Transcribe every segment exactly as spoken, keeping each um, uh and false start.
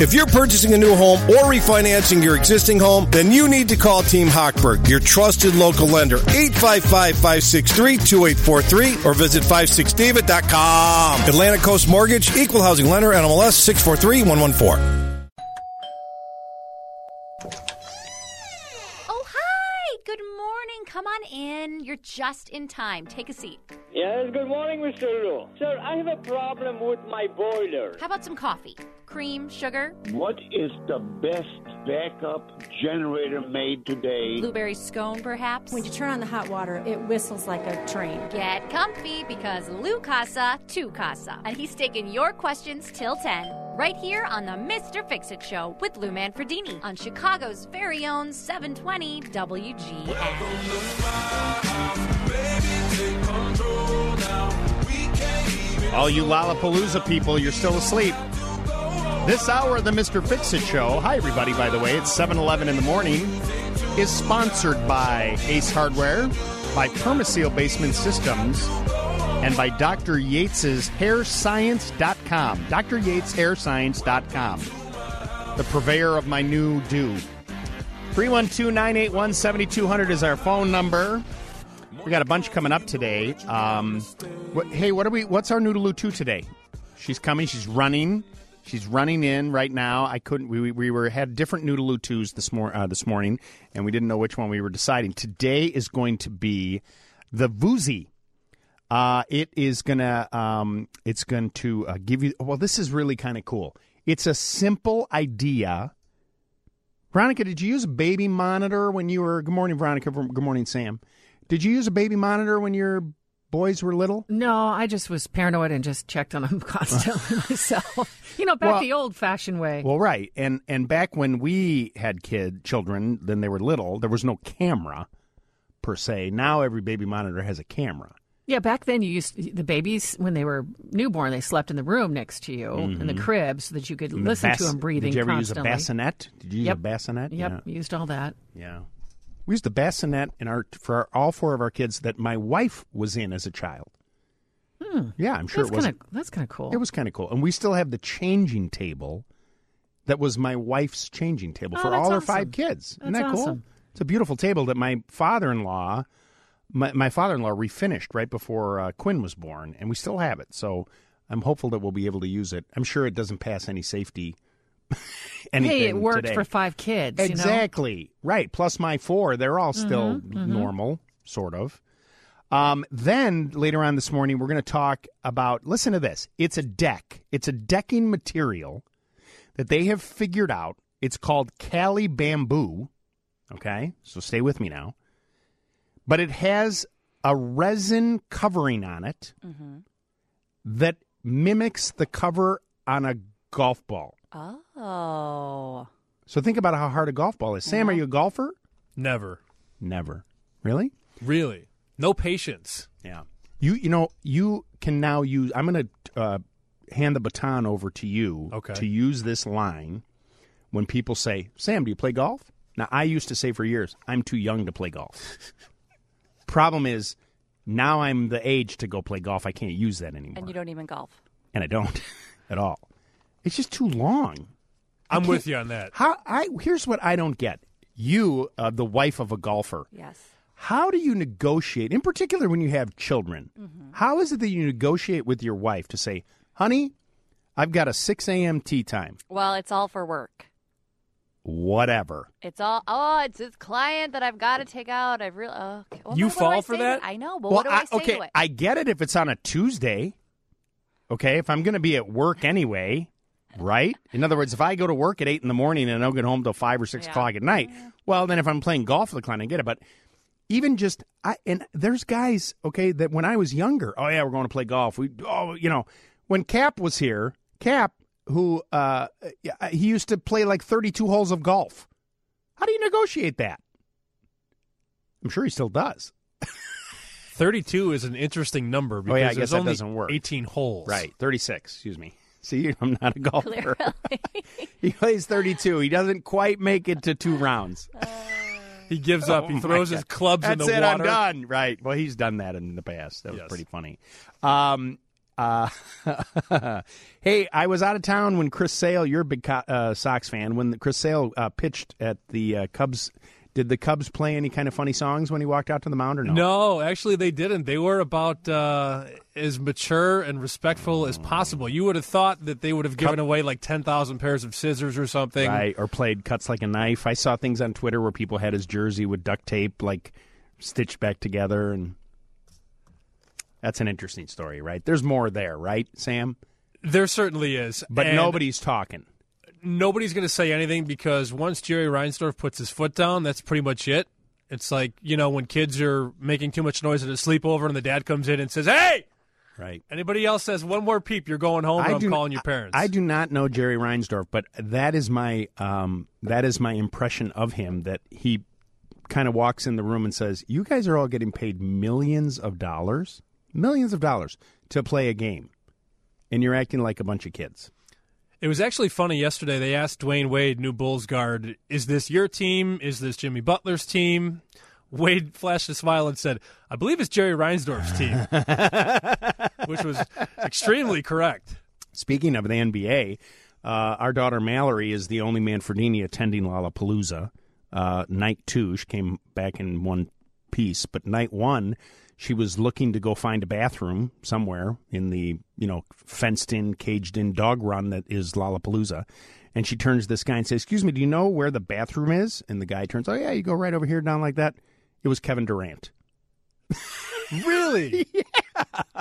If you're purchasing a new home or refinancing your existing home, then you need to call Team Hochberg, your trusted local lender. eight five five, five six three, two eight four three or visit five six david dot com. Atlantic Coast Mortgage, Equal Housing Lender, N M L S six four three one one four. Oh, hi! Good morning. Come on in. You're just in time. Take a seat. Yes, good morning, Mister Lou. Sir, I have a problem with my boiler. How about some coffee? Cream, sugar? What is the best backup generator made today? Blueberry scone, perhaps? When you turn on the hot water, it whistles like a train. Get comfy because Lou Casa, tu Casa. And he's taking your questions till ten. Right here on the Mister Fix-It Show with Lou Manfredini on Chicago's very own seven twenty W G N. All you Lollapalooza people, you're still asleep. This hour of the Mister Fix-It Show, hi everybody, by the way, it's seven eleven in the morning, is sponsored by Ace Hardware, by Permaseal Basement Systems, and by Doctor Yates's hair science dot com. Doctor Yates hair science dot com. The purveyor of my new do. three one two, nine eight one, seven two zero zero is our phone number. We got a bunch coming up today. Um, what, hey, what are we? What's our Noodaloo two today? She's coming. She's running. She's running in right now. I couldn't. We we were had different Noodaloo twos this mor- uh, this morning, and we didn't know which one we were deciding. Today is going to be the Voozy. Uh, it is gonna. Um, it's going to uh, give you. Well, this is really kind of cool. It's a simple idea. Veronica, did you use a baby monitor when you were? Good morning, Veronica. Good morning, Sam. Did you use a baby monitor when your boys were little? No, I just was paranoid and just checked on them constantly myself. You know, back well, the old-fashioned way. Well, right. And and back when we had kid children, then they were little, there was no camera, per se. Now every baby monitor has a camera. Yeah, back then you used the babies, when they were newborn, they slept in the room next to you, mm-hmm. in the crib, so that you could and listen bas- to them breathing constantly. Did you ever constantly. use a bassinet? Did you use yep. a bassinet? Yep, yeah. used all that. Yeah. We used the bassinet in our for our, all four of our kids that my wife was in as a child. Hmm. Yeah, I'm sure that's it was. Kinda, that's kind of cool. It was kind of cool. And we still have the changing table that was my wife's changing table oh, for all her awesome. five kids. That's Isn't that awesome. cool? It's a beautiful table that my father-in-law, my, my father-in-law refinished right before uh, Quinn was born, and we still have it. So I'm hopeful that we'll be able to use it. I'm sure it doesn't pass any safety anything Hey, it worked today. for five kids. Exactly. You know? Right. Plus my four. They're all still mm-hmm, mm-hmm. normal, sort of. Um, then later on this morning, we're going to talk about, listen to this. It's a deck. It's a decking material that they have figured out. It's called Cali Bamboo. Okay. So stay with me now. But it has a resin covering on it mm-hmm. that mimics the cover on a golf ball. Oh. So think about how hard a golf ball is. Sam, yeah. are you a golfer? Never. Never. Really? Really? No patience. Yeah. You you know, you can now use, I'm going to uh, hand the baton over to you okay. to use this line when people say, Sam, do you play golf? Now, I used to say for years, I'm too young to play golf. Problem is, now I'm the age to go play golf. I can't use that anymore. And you don't even golf. And I don't at all. It's just too long. I'm with you on that. How I here's what I don't get. You, uh, the wife of a golfer. Yes. How do you negotiate, in particular when you have children? Mm-hmm. How is it that you negotiate with your wife to say, honey, I've got a six a.m. tea time? Well, it's all for work. Whatever. It's all, oh, it's this client that I've got to take out. I've really, oh, okay. well, you what fall for for that? I know, but well, what do I, I say okay, to it? I get it if it's on a Tuesday. Okay, if I'm going to be at work anyway, right? In other words, if I go to work at eight in the morning and I don't get home till five or six yeah. o'clock at night, well, then if I'm playing golf with the client, I get it. But even just, I and there's guys, okay, that when I was younger, oh yeah, we're going to play golf. We, oh, you know, when Cap was here, Cap, who uh, he used to play like thirty-two holes of golf. How do you negotiate that? I'm sure he still does. thirty-two is an interesting number because oh, yeah, I guess there's that only doesn't work. eighteen holes. Right, thirty-six, excuse me. See, I'm not a golfer. Clearly. He plays thirty-two. He doesn't quite make it to two rounds. Uh, He gives up. Oh, he throws my his God. clubs That's in the it, water. I'm done. Right. Well, he's done that in the past. That was Yes. pretty funny. Um, Uh, hey, I was out of town when Chris Sale, you're a big uh, Sox fan, when Chris Sale uh, pitched at the uh, Cubs. Did the Cubs play any kind of funny songs when he walked out to the mound or no? No, actually they didn't. They were about uh, as mature and respectful as possible. You would have thought that they would have given away like ten thousand pairs of scissors or something. Right, or played Cuts Like a Knife. I saw things on Twitter where people had his jersey with duct tape, like, stitched back together, and that's an interesting story, right? There's more there, right, Sam? There certainly is. But and nobody's talking. Nobody's going to say anything because once Jerry Reinsdorf puts his foot down, that's pretty much it. It's like, you know, when kids are making too much noise at a sleepover and the dad comes in and says, hey! Right. Anybody else says one more peep, you're going home, and I'm calling your parents. I, I do not know Jerry Reinsdorf, but that is my um, that is my impression of him, that he kind of walks in the room and says, you guys are all getting paid millions of dollars, millions of dollars to play a game, and you're acting like a bunch of kids. It was actually funny yesterday. They asked Dwayne Wade, new Bulls guard, is this your team? Is this Jimmy Butler's team? Wade flashed a smile and said, I believe it's Jerry Reinsdorf's team, which was extremely correct. Speaking of the N B A, uh, our daughter Mallory is the only Manfredini attending Lollapalooza. Uh, night two, she came back in one piece, but night one, she was looking to go find a bathroom somewhere in the, you know, fenced-in, caged-in dog run that is Lollapalooza. And she turns to this guy and says, excuse me, do you know where the bathroom is? And the guy turns, oh, yeah, you go right over here, down like that. It was Kevin Durant. Really? Yeah.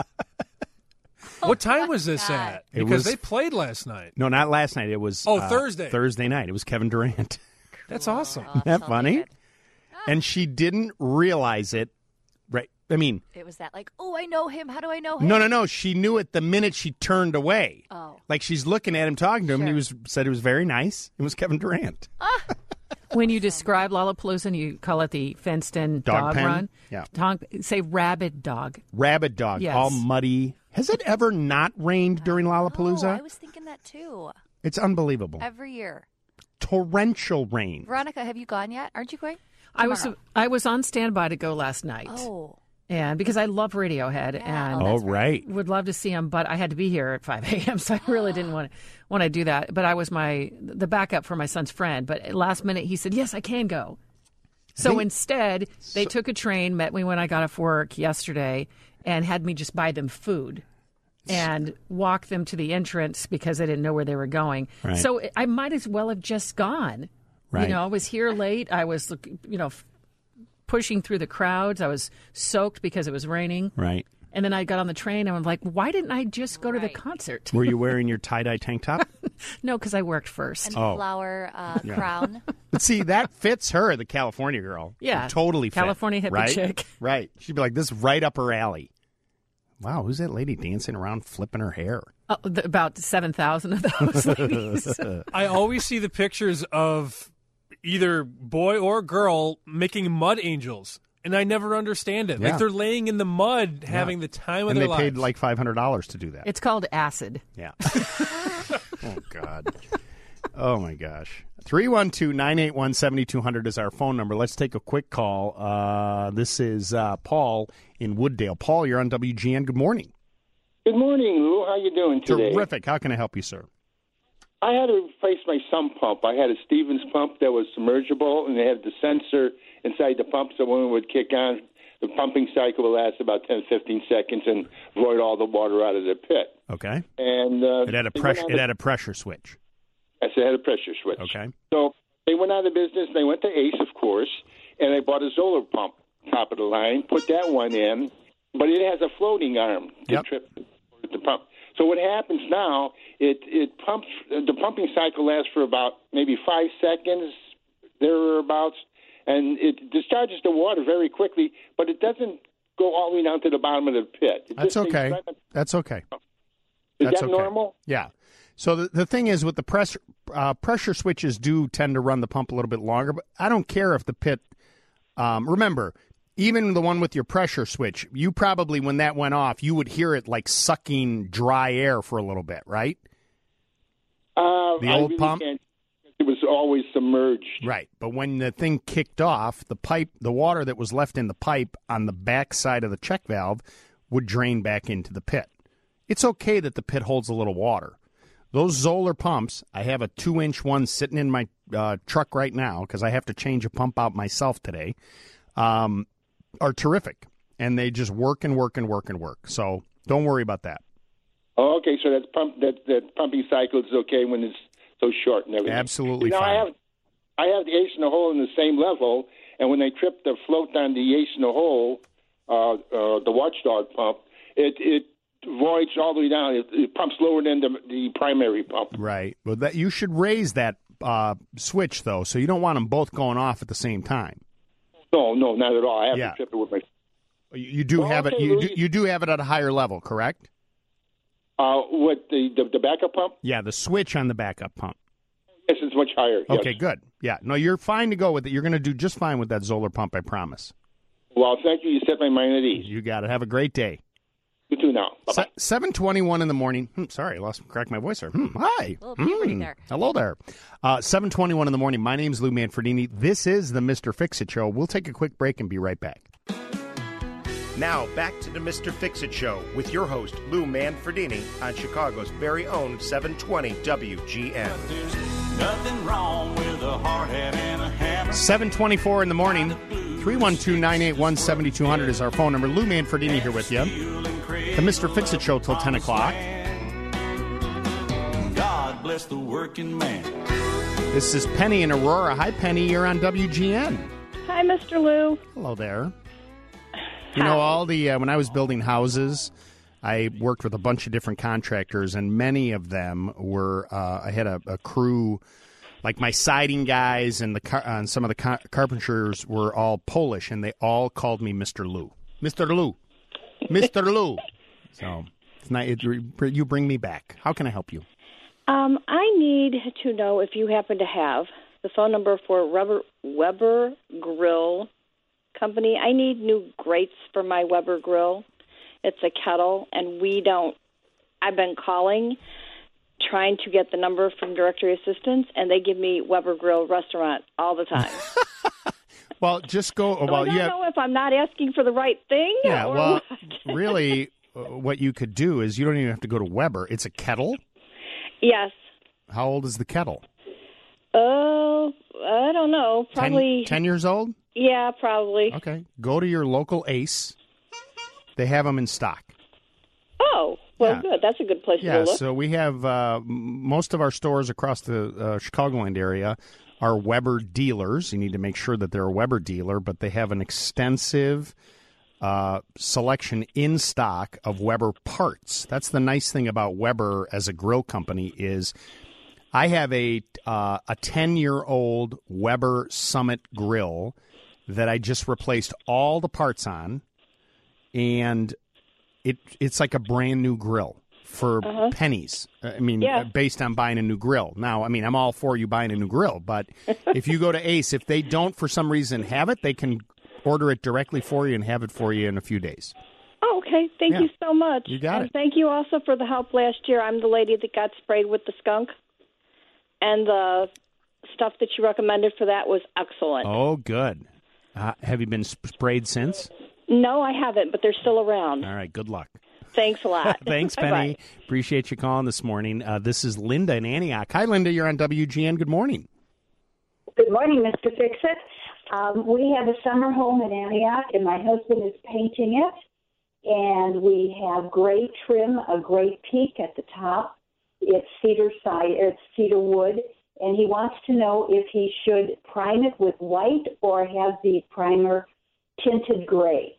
What time was this God. at? It Because was- they played last night. No, not last night. It was Oh, uh, Thursday. Thursday night. It was Kevin Durant. That's awesome. Oh, Isn't that so funny? good. And she didn't realize it. Right. I mean, It was that like, oh, I know him. How do I know him? no, no, no. She knew it the minute she turned away. Oh. Like she's looking at him, talking to him, and he Sure. was said it was very nice. It was Kevin Durant. When you describe Lollapalooza and you call it the fenced-in Dog dog, pen? run, Yeah. dog, say rabid dog. Rabid dog, Yes. all muddy. Has it ever not rained during Oh, Lollapalooza? I was thinking that too. It's unbelievable. Every year. Torrential rain. Veronica, have you gone yet? Aren't you going? I was Tomorrow. I was on standby to go last night, Oh. and because I love Radiohead Yeah. and Oh, Oh, that's right. would love to see him, but I had to be here at five a.m., so I really didn't want to want to do that. But I was my the backup for my son's friend. But at last minute, he said, "Yes, I can go." So They- instead, they took a train, met me when I got off work yesterday, and had me just buy them food and walk them to the entrance because I didn't know where they were going. Right. So I might as well have just gone. Right. You know, I was here late. I was, you know, f- pushing through the crowds. I was soaked because it was raining. Right. And then I got on the train and I'm like, why didn't I just go to the Right. concert? Were you wearing your tie-dye tank top? No, because I worked first. And Oh. flower uh, crown. But see, that fits her, the California girl. Yeah. It totally fit, California hippie right? chick. Right. She'd be like, this is right up her alley. Wow, who's that lady dancing around flipping her hair? Uh, th- about seven thousand of those ladies. I always see the pictures of either boy or girl making mud angels, and I never understand it. Yeah. Like they're laying in the mud, having the time of And their they lives. paid like five hundred dollars to do that. It's called acid. Yeah. Oh, God. Oh, my gosh. three one two, nine eight one, seven two zero zero is our phone number. Let's take a quick call. Uh, this is uh, Paul in Wooddale. Paul, you're on W G N. Good morning. Good morning, Lou. How you doing today? Terrific. How can I help you, sir? I had to replace my sump pump. I had a Stevens pump that was submergible, and they had the sensor inside the pump, so when it would kick on, the pumping cycle would last about ten, fifteen seconds and void all the water out of the pit. Okay. And uh, It had a they pressure. went out It of- had a pressure switch. Yes, it had a pressure switch. Okay. So they went out of business. They went to Ace, of course, and they bought a Zoller pump, top of the line, put that one in, but it has a floating arm to Yep. trip the pump. So what happens now, it, it pumps, the pumping cycle lasts for about maybe five seconds, thereabouts, and it discharges the water very quickly, but it doesn't go all the way down to the bottom of the pit. It That's just stays okay. right up- That's okay. Is That's that okay. normal? Yeah. So the, the thing is with the pressure uh, pressure switches do tend to run the pump a little bit longer, but I don't care if the pit. Um, remember, even the one with your pressure switch, you probably when that went off, you would hear it like sucking dry air for a little bit, right? Uh, The I old really pump? can't- It was always submerged. Right. But when the thing kicked off, the pipe, the water that was left in the pipe on the back side of the check valve would drain back into the pit. it's okay that the pit holds a little water. Those Zoller pumps, I have a two-inch one sitting in my uh, truck right now because I have to change a pump out myself today, um, are terrific. And they just work and work and work and work. So don't worry about that. Oh, okay, so that pump that, that pumping cycle is okay when it's so short and everything. Absolutely now, fine. I have I have the ace in the hole in the same level, and when they trip the float on the ace in the hole, uh, uh, the watchdog pump, it it voids all the way down. It, it pumps lower than the, the primary pump. Right. Well, that you should raise that uh, switch, though, so you don't want them both going off at the same time. No, no, not at all. I have Yeah. to trip it with my... You you do Well, have it. okay, You do, Louis. you do have it at a higher level, correct? Uh, what, the, the, the backup pump? Yeah, the switch on the backup pump. Yes, it's much higher. yes. Okay, good. Yeah, no, you're fine to go with it. You're going to do just fine with that Zoller pump, I promise. Well, thank you. You set my mind at ease. You got it. Have a great day. You too now. Bye-bye. seven twenty-one in the morning. Hmm, sorry, I lost crack my voice there. Hmm, hi. Little puberty Hmm, there. Hello there. Uh, seven twenty-one in the morning. My name's Lou Manfredini. This is the Mister Fix-It Show. We'll take a quick break and be right back. Now, back to the Mister Fix-It Show with your host, Lou Manfredini, on Chicago's very own seven twenty W G N. Nothing wrong with a hard hat and a hammer. seven twenty-four in the morning. three one two, nine eight one, seven two zero zero is our phone number. Lou Manfredini here with you. The Mister Fix-It Show till ten o'clock. God bless the working man. This is Penny in Aurora. Hi, Penny. You're on W G N. Hi, Mister Lou. Hello there. You know, all the uh, when I was building houses, I worked with a bunch of different contractors, and many of them were. Uh, I had a, a crew, like my siding guys and the car, uh, and some of the car- carpenters were all Polish, and they all called me Mister Lou, Mister Lou, Mister Lou. So it's not, it, you bring me back. How can I help you? Um, I need to know if you happen to have the phone number for Weber, Weber Grill Company. I need new grates for my Weber Grill. It's a kettle, and we don't. I've been calling, trying to get the number from directory assistants, and they give me Weber Grill Restaurant all the time. Well, just go. So well, I don't you have, know if I'm not asking for the right thing. yeah. or Well, what. really, uh, what you could do is you don't even have to go to Weber. It's a kettle. Yes. How old is the kettle? Oh, I don't know. Probably. ten, ten years old? Yeah, probably. Okay. Go to your local Ace. They have them in stock. Oh, well, Yeah. good. That's a good place Yeah, to look. so we have uh, m- most of our stores across the uh, Chicagoland area are Weber dealers. You need to make sure that they're a Weber dealer, but they have an extensive uh, selection in stock of Weber parts. That's the nice thing about Weber as a grill company is I have a uh, a ten-year-old Weber Summit grill that I just replaced all the parts on, and it it's like a brand new grill for Uh-huh. pennies. I mean, Yeah. uh, based on buying a new grill. Now, I mean, I'm all for you buying a new grill, but if you go to Ace, if they don't for some reason have it, they can order it directly for you and have it for you in a few days. Oh, okay. Thank Yeah. you so much. You got and it. Thank you also for the help last year. I'm the lady that got sprayed with the skunk, and the stuff that you recommended for that was excellent. Oh, good. Uh, have you been sp- sprayed since? No, I haven't, but they're still around. All right, good luck. Thanks a lot. Thanks, Bye-bye. Penny. Appreciate you calling this morning. Uh, this is Linda in Antioch. Hi, Linda. You're on W G N. Good morning. Good morning, Mister Fix-It. Um, we have a summer home in Antioch, and my husband is painting it. And we have gray trim, a gray peak at the top. It's cedar side, it's cedar wood, and he wants to know if he should prime it with white or have the primer tinted gray.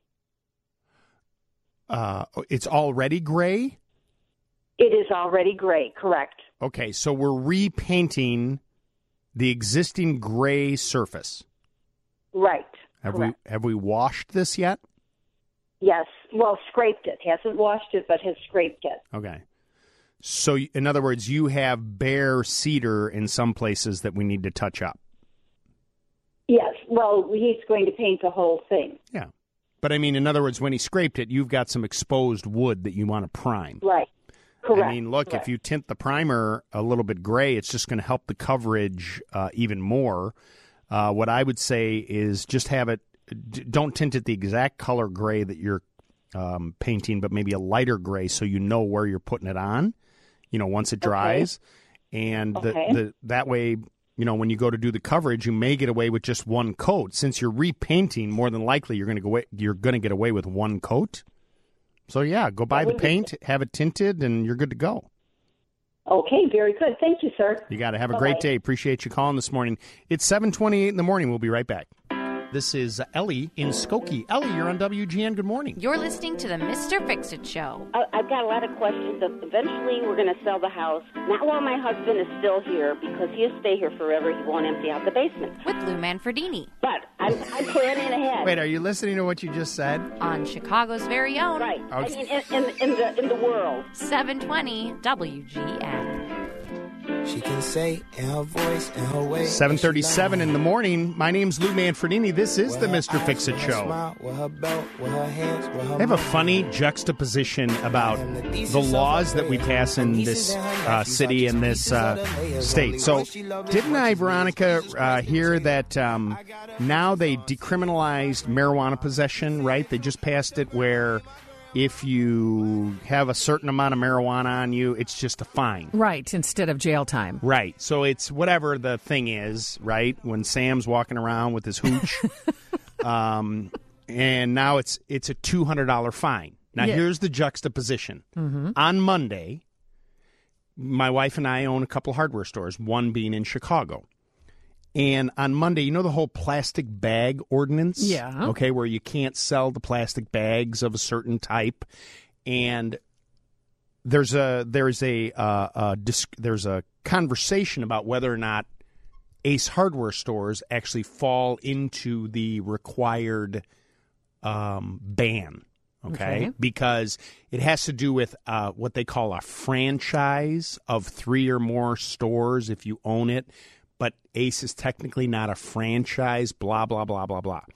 Uh, it's already gray? It is already gray, correct? Okay, so we're repainting the existing gray surface. Right. Have correct. we have we washed this yet? Yes. Well, scraped it. Hasn't washed it, but has scraped it. Okay. So, in other words, you have bare cedar in some places that we need to touch up. Yes. Well, he's going to paint the whole thing. Yeah. But, I mean, in other words, when he scraped it, you've got some exposed wood that you want to prime. Right. Correct. I mean, look, Correct. if you tint the primer a little bit gray, it's just going to help the coverage uh, even more. Uh, what I would say is just have it, d- don't tint it the exact color gray that you're um, painting, but maybe a lighter gray so you know where you're putting it on, you know, once it dries. Okay. And the, okay. the that way, you know, when you go to do the coverage, you may get away with just one coat. Since you're repainting, more than likely you're going to go away, you're going to get away with one coat. So, yeah, go buy the paint, be- have it tinted, and you're good to go. Okay, very good. Thank you, sir. You got to have a Bye-bye. great day. Appreciate you calling this morning. It's seven twenty-eight in the morning. We'll be right back. This is Ellie in Skokie. Ellie, you're on W G N. Good morning. You're listening to the Mister Fix-It Show. I- I've got a lot of questions. Eventually, we're going to sell the house. Not while my husband is still here, because he'll stay here forever. He won't empty out the basement. With Lou Manfredini. But I'm, I'm planning ahead. Wait, are you listening to what you just said? On Chicago's very own. Right. Okay. I mean, in, in, in, the, in the world. seven twenty W G N. She can say in her voice, in her way. seven thirty-seven in the morning. My name's Lou Manfredini. This is the Mister Fix-It Show. I have a funny juxtaposition about the laws that we pass in this uh, city and this uh, state. So didn't I, Veronica, uh, hear that um, now they decriminalized marijuana possession, right? They just passed it where if you have a certain amount of marijuana on you, it's just a fine. Right, instead of jail time. Right. So it's whatever the thing is, right? When Sam's walking around with his hooch. um, and now it's it's a two hundred dollars fine. Now, Yeah. here's the juxtaposition. Mm-hmm. On Monday, my wife and I own a couple hardware stores, one being in Chicago. And on Monday, you know the whole plastic bag ordinance? Yeah. Okay, where you can't sell the plastic bags of a certain type. And there's a there's a, uh, a disc, there's a conversation about whether or not Ace Hardware stores actually fall into the required um, ban. Okay? Okay. Because it has to do with uh, what they call a franchise of three or more stores if you own it. But Ace is technically not a franchise, blah, blah, blah, blah, blah.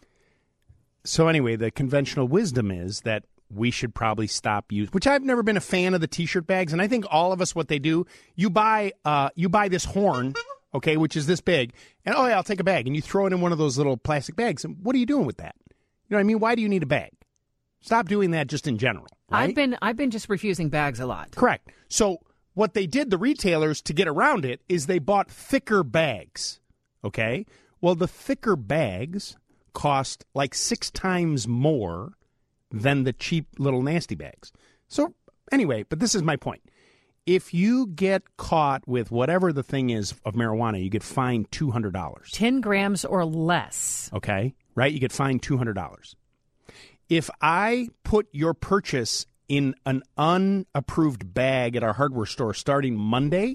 So anyway, the conventional wisdom is that we should probably stop using, which I've never been a fan of the T-shirt bags, and I think all of us, what they do, you buy uh, you buy this horn, okay, which is this big, and oh yeah, I'll take a bag, and you throw it in one of those little plastic bags, and what are you doing with that? You know what I mean? Why do you need a bag? Stop doing that just in general. Right? I've been I've been just refusing bags a lot. Correct. So what they did, the retailers, to get around it, is they bought thicker bags, okay? Well, the thicker bags cost like six times more than the cheap little nasty bags. So anyway, but this is my point. If you get caught with whatever the thing is of marijuana, you get fined two hundred dollars. ten grams or less. Okay, right? You get fined two hundred dollars. If I put your purchase in an unapproved bag at our hardware store starting Monday,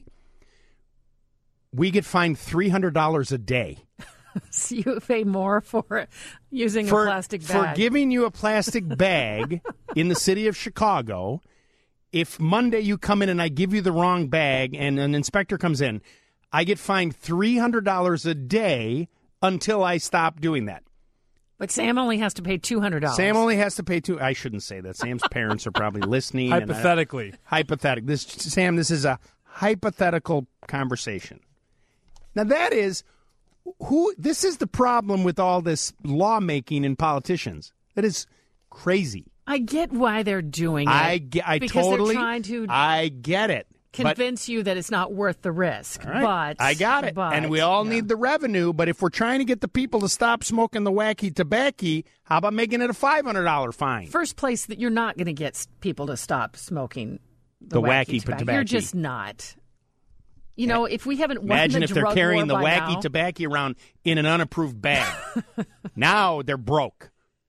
we get fined three hundred dollars a day. So you pay more for using for, a plastic bag. For giving you a plastic bag in the city of Chicago. If Monday you come in and I give you the wrong bag and an inspector comes in, I get fined three hundred dollars a day until I stop doing that. But Sam only has to pay two hundred dollars. Sam only has to pay two. I shouldn't say that. Sam's parents are probably listening. Hypothetically. And I, hypothetical. This, Sam, this is a hypothetical conversation. Now, that is, who. This is the problem with all this lawmaking and politicians. That is crazy. I get why they're doing it. I, get, I because totally. they're trying to I get it. convince you that it's not worth the risk. All right. But I got it. But, and we all yeah. need the revenue. But if we're trying to get the people to stop smoking the wacky tobacco, how about making it a five hundred dollars fine? First place that you're not going to get people to stop smoking the, The wacky, wacky tobacco. tobacco. You're just not. You know, if we haven't won Imagine the if they're drug carrying the war by wacky now, tobacco around in an unapproved bag. Now they're broke.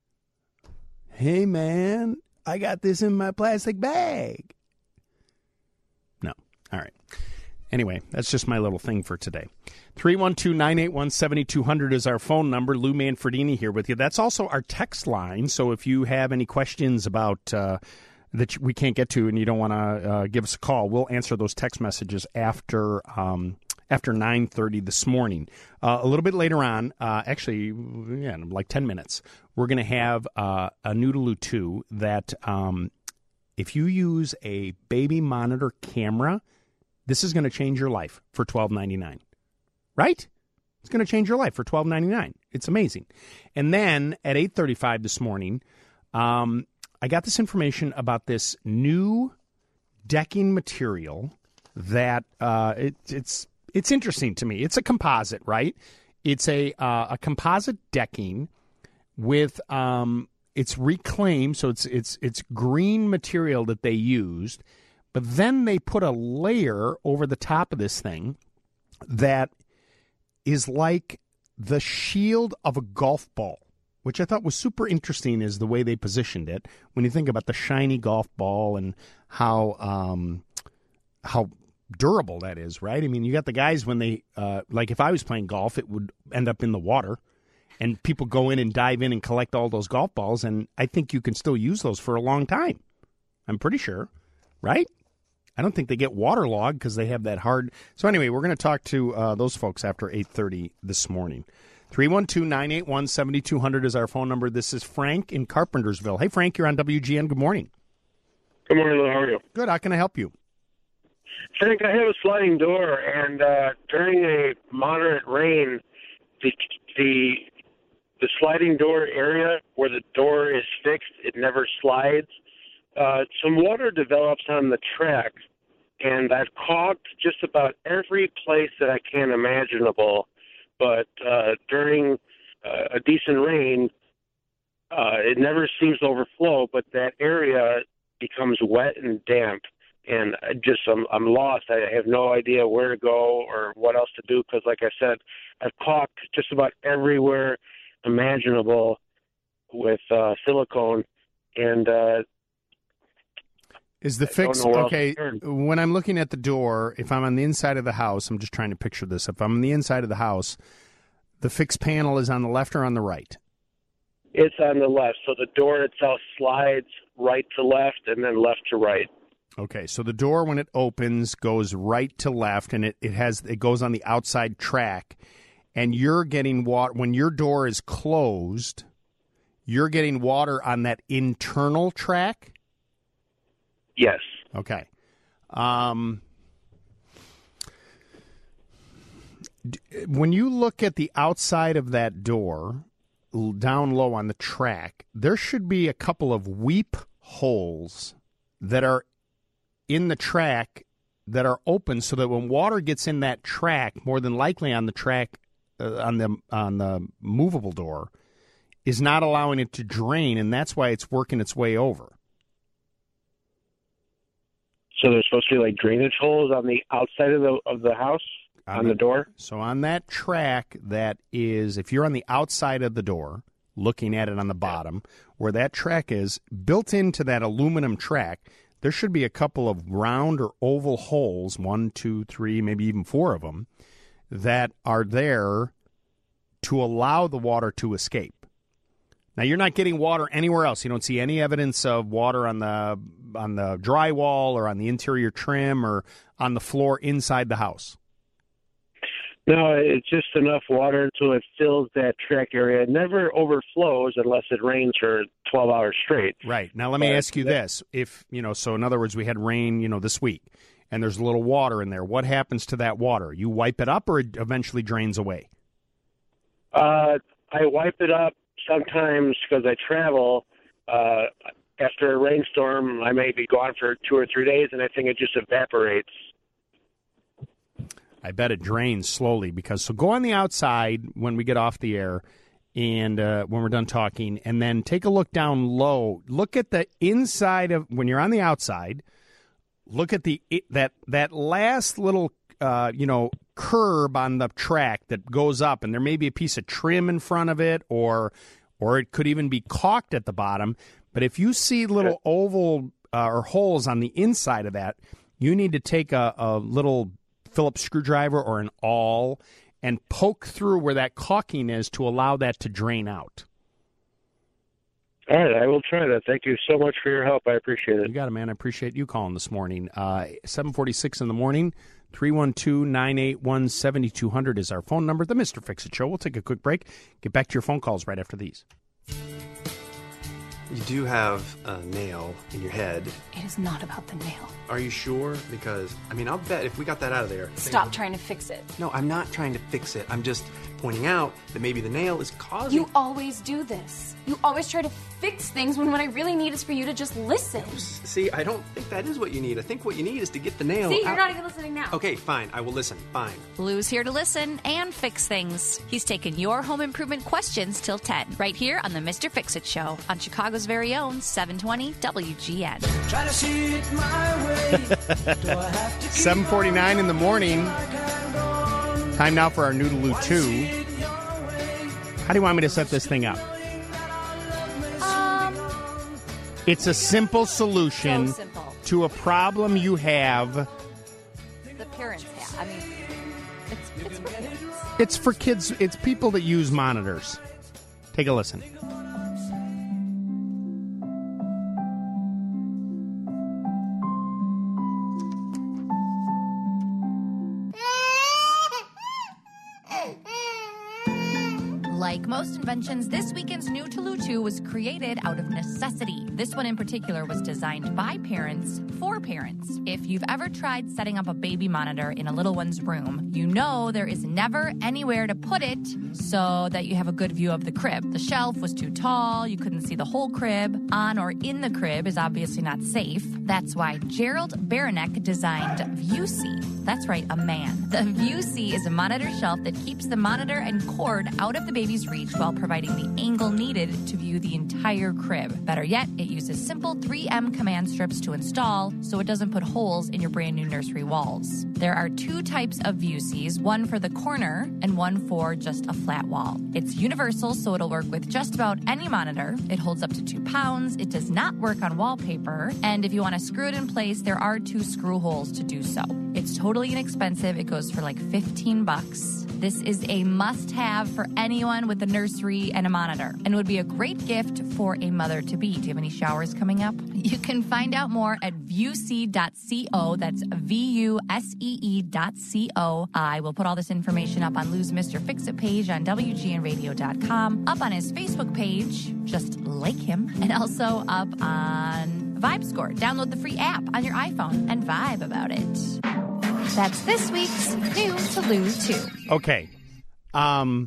Hey, man, I got this in my plastic bag. No. All right. Anyway, that's just my little thing for today. three one two, nine eight one, seven two zero zero is our phone number. Lou Manfredini here with you. That's also our text line. So if you have any questions about uh, that we can't get to and you don't want to uh, give us a call, we'll answer those text messages after um, after nine thirty this morning. Uh, a little bit later on, uh, actually, yeah, in like ten minutes, we're going to have uh, a Noodaloo two that um, if you use a baby monitor camera, this is going to change your life for twelve ninety-nine. Right? It's going to change your life for twelve ninety-nine. It's amazing. And then at eight thirty-five this morning, um, I got this information about this new decking material that uh, it, it's it's interesting to me. It's a composite, right? It's a uh, a composite decking with um, it's reclaimed, so it's it's it's green material that they used, but then they put a layer over the top of this thing that is like the shield of a golf ball, which I thought was super interesting is the way they positioned it. When you think about the shiny golf ball and how um, how durable that is, right? I mean, you got the guys when they, uh, like if I was playing golf, it would end up in the water, and people go in and dive in and collect all those golf balls, and I think you can still use those for a long time. I'm pretty sure, right? I don't think they get waterlogged because they have that hard. So anyway, we're going to talk to uh, those folks after eight thirty this morning. three one two, nine eight one, seven two zero zero is our phone number. This is Frank in Carpentersville. Hey, Frank, you're on W G N. Good morning. Good morning, Lou. How are you? Good. How can I help you? Frank, I have a sliding door, and uh, during a moderate rain, the, the the sliding door area where the door is fixed, it never slides. Uh, some water develops on the track, and I've caulked just about every place that I can imaginable. But uh, during uh, a decent rain, uh, it never seems to overflow, but that area becomes wet and damp. And I just I'm, I'm lost. I have no idea where to go or what else to do because, like I said, I've caulked just about everywhere imaginable with uh, silicone, and uh, Is the fix, okay, when I'm looking at the door, if I'm on the inside of the house, I'm just trying to picture this. If I'm on the inside of the house, the fixed panel is on the left or on the right? It's on the left. So the door itself slides right to left and then left to right. Okay, so the door, when it opens, goes right to left, and it, it has it goes on the outside track, and you're getting water. When your door is closed, you're getting water on that internal track? Yes. Okay. Um, d- when you look at the outside of that door, l- down low on the track, there should be a couple of weep holes that are in the track that are open so that when water gets in that track, more than likely on the track, uh, on the on the movable door, is not allowing it to drain, and that's why it's working its way over. So there's supposed to be like drainage holes on the outside of the of the house, on, on the, the door? So on that track that is, if you're on the outside of the door, looking at it on the bottom, where that track is, built into that aluminum track, there should be a couple of round or oval holes, one, two, three, maybe even four of them, that are there to allow the water to escape. Now, you're not getting water anywhere else. You don't see any evidence of water on the on the drywall or on the interior trim or on the floor inside the house. No, it's just enough water until it fills that track area. It never overflows unless it rains for twelve hours straight. Right. Now, let me but, ask you this. If, you know, so in other words, we had rain, you know, this week, and there's a little water in there. What happens to that water? You wipe it up or it eventually drains away? Uh, I wipe it up sometimes because I travel. Uh, after a rainstorm, I may be gone for two or three days, and I think it just evaporates. I bet it drains slowly because, so go on the outside when we get off the air and uh, when we're done talking, and then take a look down low. Look at the inside of, when you're on the outside, look at the it, that that last little, uh, you know, curb on the track that goes up, and there may be a piece of trim in front of it, or or it could even be caulked at the bottom. But if you see little oval uh, or holes on the inside of that, you need to take a, a little Phillips screwdriver or an awl and poke through where that caulking is to allow that to drain out. All right, I will try that. Thank you so much for your help. I appreciate it. You got it, man. I appreciate you calling this morning. Uh, seven forty-six in the morning, three one two, nine eight one, seven two zero zero is our phone number. The Mister Fix-It Show. We'll take a quick break. Get back to your phone calls right after these. You do have a nail in your head. It is not about the nail. Are you sure? Because, I mean, I'll bet if we got that out of there... Stop trying to fix it. No, I'm not trying to fix it. I'm just pointing out that maybe the nail is causing... You always do this. You always try to fix things when what I really need is for you to just listen. See, I don't think that is what you need. I think what you need is to get the nail See, you're out. not even listening now. Okay, fine. I will listen. Fine. Lou's here to listen and fix things. He's taking your home improvement questions till ten, right here on the Mister Fix-It Show on Chicago's very own seven twenty W G N. Try to see it my way. Do I have to seven forty-nine in the morning. Time now for our Noodaloo two. How do you want me to set this thing up? Um, It's a simple solution So simple. to a problem you have. the parents have. I mean, it's, it's for kids. It's for kids. It's people that use monitors. Take a listen. Like most inventions, this weekend's new Noodaloo two was created out of necessity. This one in particular was designed by parents for parents. If you've ever tried setting up a baby monitor in a little one's room, you know there is never anywhere to put it so that you have a good view of the crib. The shelf was too tall, you couldn't see the whole crib. On or in the crib is obviously not safe. That's why Gerald Baranek designed ViewSee. That's right, a man. The ViewSee is a monitor shelf that keeps the monitor and cord out of the baby's reach while providing the angle needed to view the entire crib. Better yet, it uses simple three M command strips to install so it doesn't put holes in your brand new nursery walls. There are two types of ViewSees, one for the corner and one for just a flat wall. It's universal, so it'll work with just about any monitor. It holds up to two pounds. It does not work on wallpaper. And if you want to screw it in place, there are two screw holes to do so. It's totally inexpensive. It goes for like fifteen bucks. This is a must-have for anyone with a nursery and a monitor, and would be a great gift for a mother-to-be. Do you have any showers coming up? You can find out more at viewsee dot co. That's V U S E E dot C O. I will put all this information up on Lou's Mister Fix-It page on W G N radio dot com, up on his Facebook page, just like him, and also up on VibeScore. Download the free app on your iPhone and vibe about it. That's this week's new to Lou two. Okay. Um,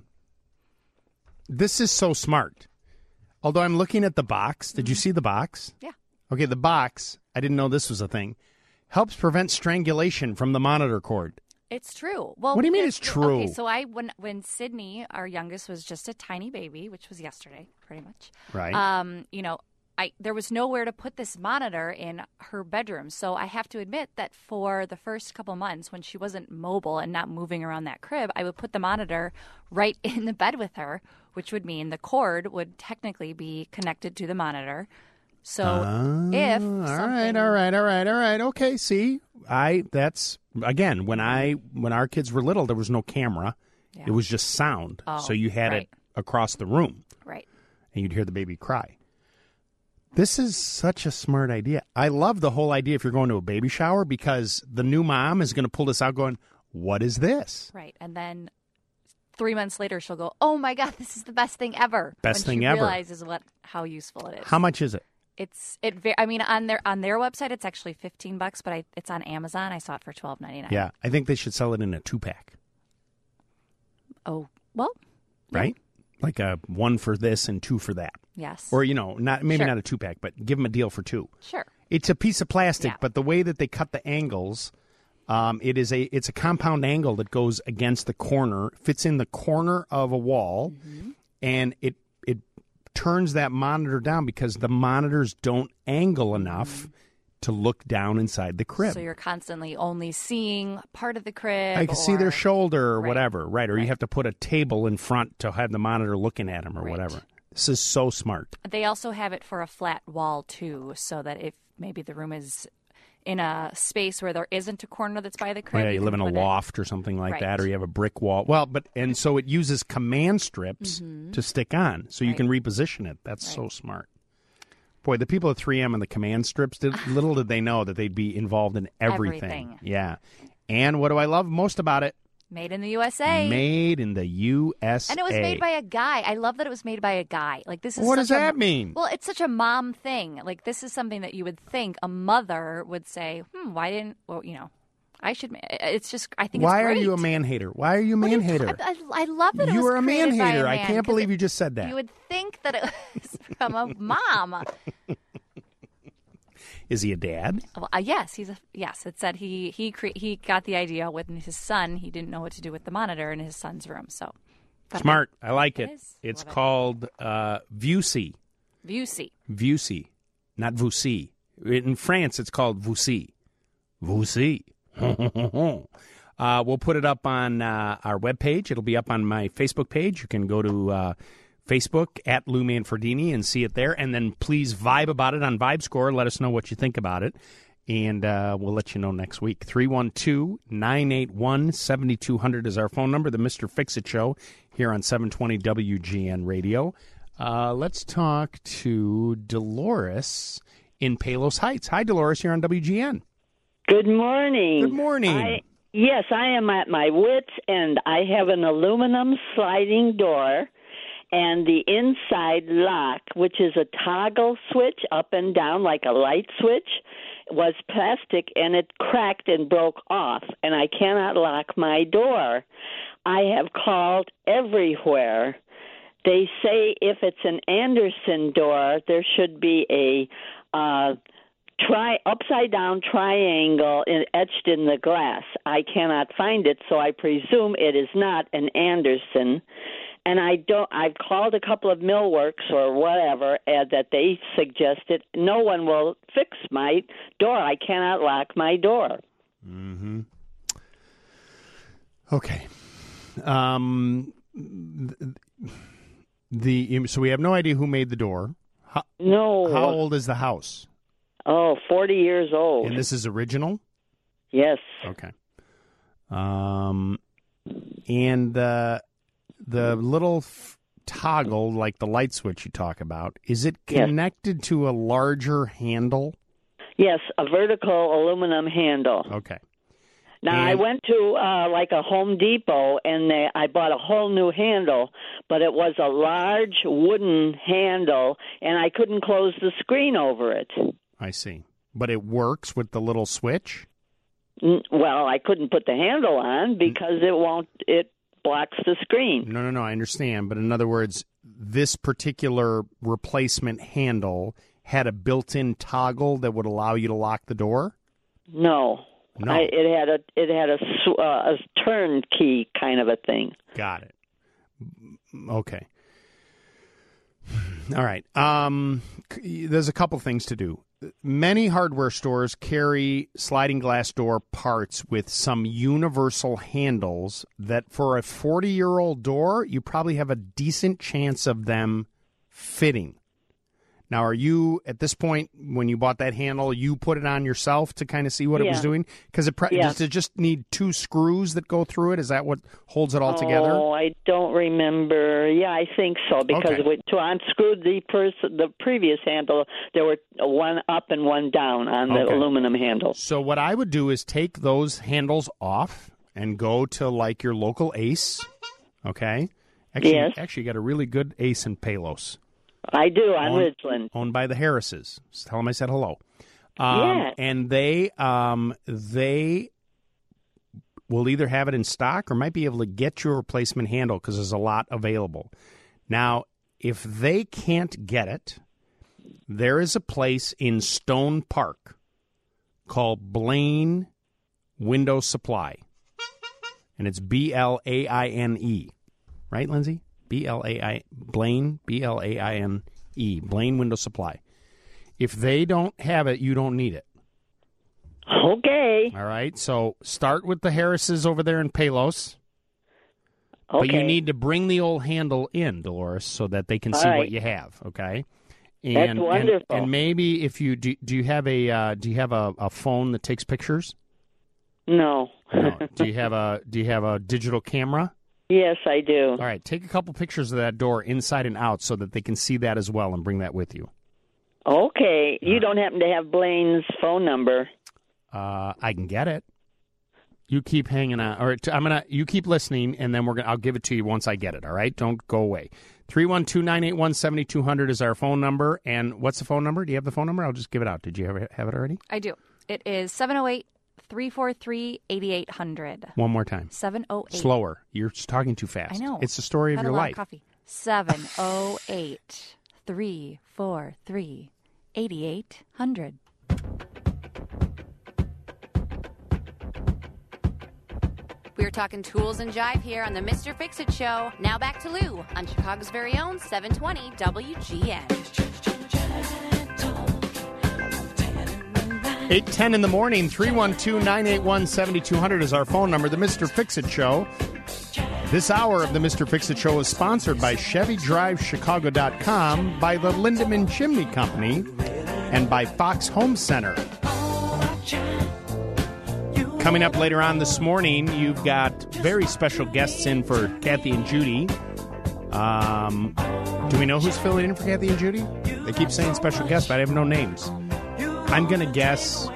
this is so smart. Although I'm looking at the box. Did you see the box? Yeah. Okay, the box, I didn't know this was a thing, helps prevent strangulation from the monitor cord. It's true. Well, What do you mean because- it's true? Okay, so I when when Sydney, our youngest, was just a tiny baby, which was yesterday, pretty much. Right. Um, you know, I there was nowhere to put this monitor in her bedroom, so I have to admit that for the first couple months, when she wasn't mobile and not moving around that crib, I would put the monitor right in the bed with her, which would mean the cord would technically be connected to the monitor. So Ah, if all right, something- all right, all right, all right. Okay, see, I that's again when I when our kids were little, there was no camera. It was just sound, Oh, so you had right. it across the room, right? And you'd hear the baby cry. This is such a smart idea. I love the whole idea if you're going to a baby shower because the new mom is going to pull this out going, what is this? Right. And then three months later, she'll go, oh, my God, this is the best thing ever. Best when thing she ever. realizes what how useful it is. How much is it? It's it. ve- I mean, on their on their website, it's actually fifteen bucks, but I, it's on Amazon. I saw it for twelve ninety nine. Yeah, I think they should sell it in a two-pack, Oh well. right? Like a one for this and two for that. Yes. Or, you know, not maybe Sure. not a two-pack, but give them a deal for two. Sure. It's a piece of plastic, Yeah. but the way that they cut the angles, um, it is a it's a compound angle that goes against the corner, fits in the corner of a wall, Mm-hmm. and it it turns that monitor down because the monitors don't angle enough to look down inside the crib. So you're constantly only seeing part of the crib. I can see or- their shoulder or Right. whatever, right? Or you have to put a table in front to have the monitor looking at them or Right. whatever. This is so smart. They also have it for a flat wall too, so that if maybe the room is in a space where there isn't a corner that's by the crib, Yeah, you can live in a put it- loft or something like Right. that, or you have a brick wall. Well, but and so it uses command strips Mhm. to stick on, so you Right. can reposition it. That's so smart. Boy, the people at three M and the command strips did little did they know that they'd be involved in everything. Everything. Yeah. And what do I love most about it? Made in the U S A. Made in the U S A. And it was made by a guy. I love that it was made by a guy. Like this is What such does a- that mean? Well, it's such a mom thing. Like this is something that you would think a mother would say, "Hmm, why didn't well, you know, I should ma-" It's just I think Why it's are great. you a man hater? Why are you a man hater? I, I, I love that it You was are a man created by hater. a I man, can't 'cause believe it- you just said that. You would think that it was from a mom. Is he a dad? Well, uh, yes, he's a yes. It said he he cre- he got the idea with his son. He didn't know what to do with the monitor in his son's room. So thought Smart. I like it. It is. It's Love it. called uh, Vusi. Vusi. Vusi, not Vusi. In France, it's called Vusi. Vusi. uh, we'll put it up on uh, our webpage. It'll be up on my Facebook page. You can go to uh, Facebook at Lou Manfredini and see it there. And then please vibe about it on VibeScore. Let us know what you think about it. And uh, we'll let you know next week. three one two, nine eight one, seven two zero zero is our phone number. The Mister Fix-It Show here on seven twenty W G N Radio. Uh, let's talk to Dolores in Palos Heights. Hi, Dolores. You're on W G N. Good morning. Good morning. I, yes, I am at my wit's end. I have an aluminum sliding door, and the inside lock, which is a toggle switch up and down like a light switch, was plastic, and it cracked and broke off, and I cannot lock my door. I have called everywhere. They say if it's an Anderson door, there should be a uh, tri- upside-down triangle in, etched in the glass. I cannot find it, so I presume it is not an Anderson. And I don't. I've called a couple of Millworks or whatever uh, that they suggested. No one will fix my door. I cannot lock my door. Mm-hmm. Okay. Um. The so we have no idea who made the door. How, no. How old is the house? Oh, forty years old. And this is original? Yes. Okay. Um, and the the little f- toggle, like the light switch you talk about, is it connected yes. to a larger handle? Yes, a vertical aluminum handle. Okay. Now, and I went to uh, like a Home Depot, and they, I bought a whole new handle, but it was a large wooden handle, and I couldn't close the screen over it. I see. But it works with the little switch? N- Well, I couldn't put the handle on because it won't, it blocks the screen. No, no, no, I understand. But in other words, this particular replacement handle had a built-in toggle that would allow you to lock the door? No. No. I, it had a it had a, sw- uh, a turn key kind of a thing. Got it. Okay. All right. Um, there's a couple things to do. Many hardware stores carry sliding glass door parts with some universal handles that for a forty-year-old door, you probably have a decent chance of them fitting. Now, are you, at this point, when you bought that handle, you put it on yourself to kind of see what Yeah. it was doing? Because it pre- Yeah. does it just need two screws that go through it? Is that what holds it all together? Oh, I don't remember. Yeah, I think so because Okay. we, to unscrew the pers- the previous handle, there were one up and one down on the Okay. aluminum handle. So what I would do is take those handles off and go to, like, your local Ace, okay? Actually, Yes. Actually, you got a really good Ace in Palos. I do on owned, Ridgeland. Owned by the Harrises. Just tell them I said hello. Um, Yeah. And they um, they will either have it in stock or might be able to get you a replacement handle because there's a lot available. Now, if they can't get it, there is a place in Stone Park called Blaine Window Supply. And it's B L A I N E. Right, Lindsay? B L A I Blaine, B L A I N E, Blaine Window Supply. If they don't have it, you don't need it. Okay. All right, so start with the Harrises over there in Palos. Okay. But you need to bring the old handle in, Dolores, so that they can All see right. what you have, okay? That's And, wonderful. And, and maybe if you do, do you have a uh, do you have a, a phone that takes pictures? No. No. Do you have a do you have a digital camera? Yes, I do. All right, take a couple pictures of that door inside and out so that they can see that as well and bring that with you. Okay. You don't happen to have Blaine's phone number? Uh, I can get it. You keep hanging on. All right, I'm gonna. You keep listening, and then we're gonna. I'll give it to you once I get it. All right, don't go away. three one two, nine eight one, seven two zero zero is our phone number. And what's the phone number? Do you have the phone number? I'll just give it out. Did you have it, have it already? I do. It is seven oh eight, three four three, eight eight hundred. One more time. seven oh eight. Slower. You're talking too fast. I know. It's the story of Had your a lot life. Of coffee. seven oh eight, three four three, eight eight hundred. We're talking tools and jive here on the Mister Fix-It Show. Now back to Lou on Chicago's very own seven twenty W G N. eight ten in the morning, three one two, nine eight one, seven two zero zero is our phone number. The Mister Fix-It Show. This hour of the Mister Fix-It Show is sponsored by Chevy Drive Chicago dot com, by the Lindemann Chimney Company, and by Fox Home Center. Coming up later on this morning, you've got very special guests in for Kathy and Judy. Um, do we know who's filling in for Kathy and Judy? They keep saying special guests, but I have no names. I'm going to guess,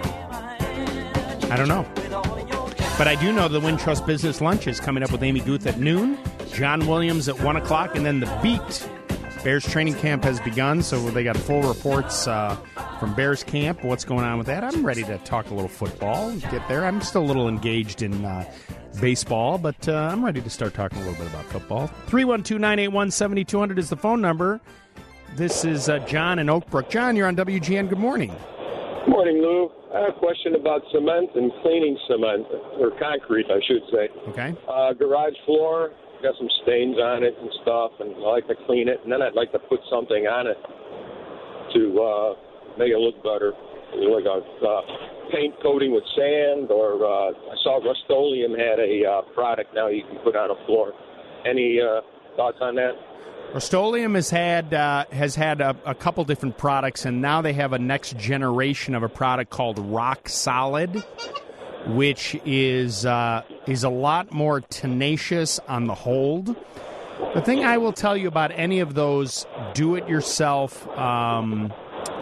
I don't know. But I do know the Wintrust Business Lunch is coming up with Amy Guth at noon, John Williams at one o'clock, and then the Beat. Bears training camp has begun, so they got full reports uh, from Bears camp, what's going on with that. I'm ready to talk a little football, get there. I'm still a little engaged in uh, baseball, but uh, I'm ready to start talking a little bit about football. three one two, nine eight one, seven two zero zero is the phone number. This is uh, John in Oak Brook. John, you're on W G N. Good morning. Good morning, Lou. I have a question about cement and cleaning cement, or concrete, I should say. Okay. Uh, garage floor, got some stains on it and stuff, and I like to clean it, and then I'd like to put something on it to uh, make it look better, like a uh, paint coating with sand, or uh, I saw Rust-Oleum had a uh, product now you can put on a floor. Any uh, thoughts on that? Rust-Oleum has had uh, has had a, a couple different products, and now they have a next generation of a product called Rock Solid, which is uh, is a lot more tenacious on the hold. The thing I will tell you about any of those do-it-yourself um,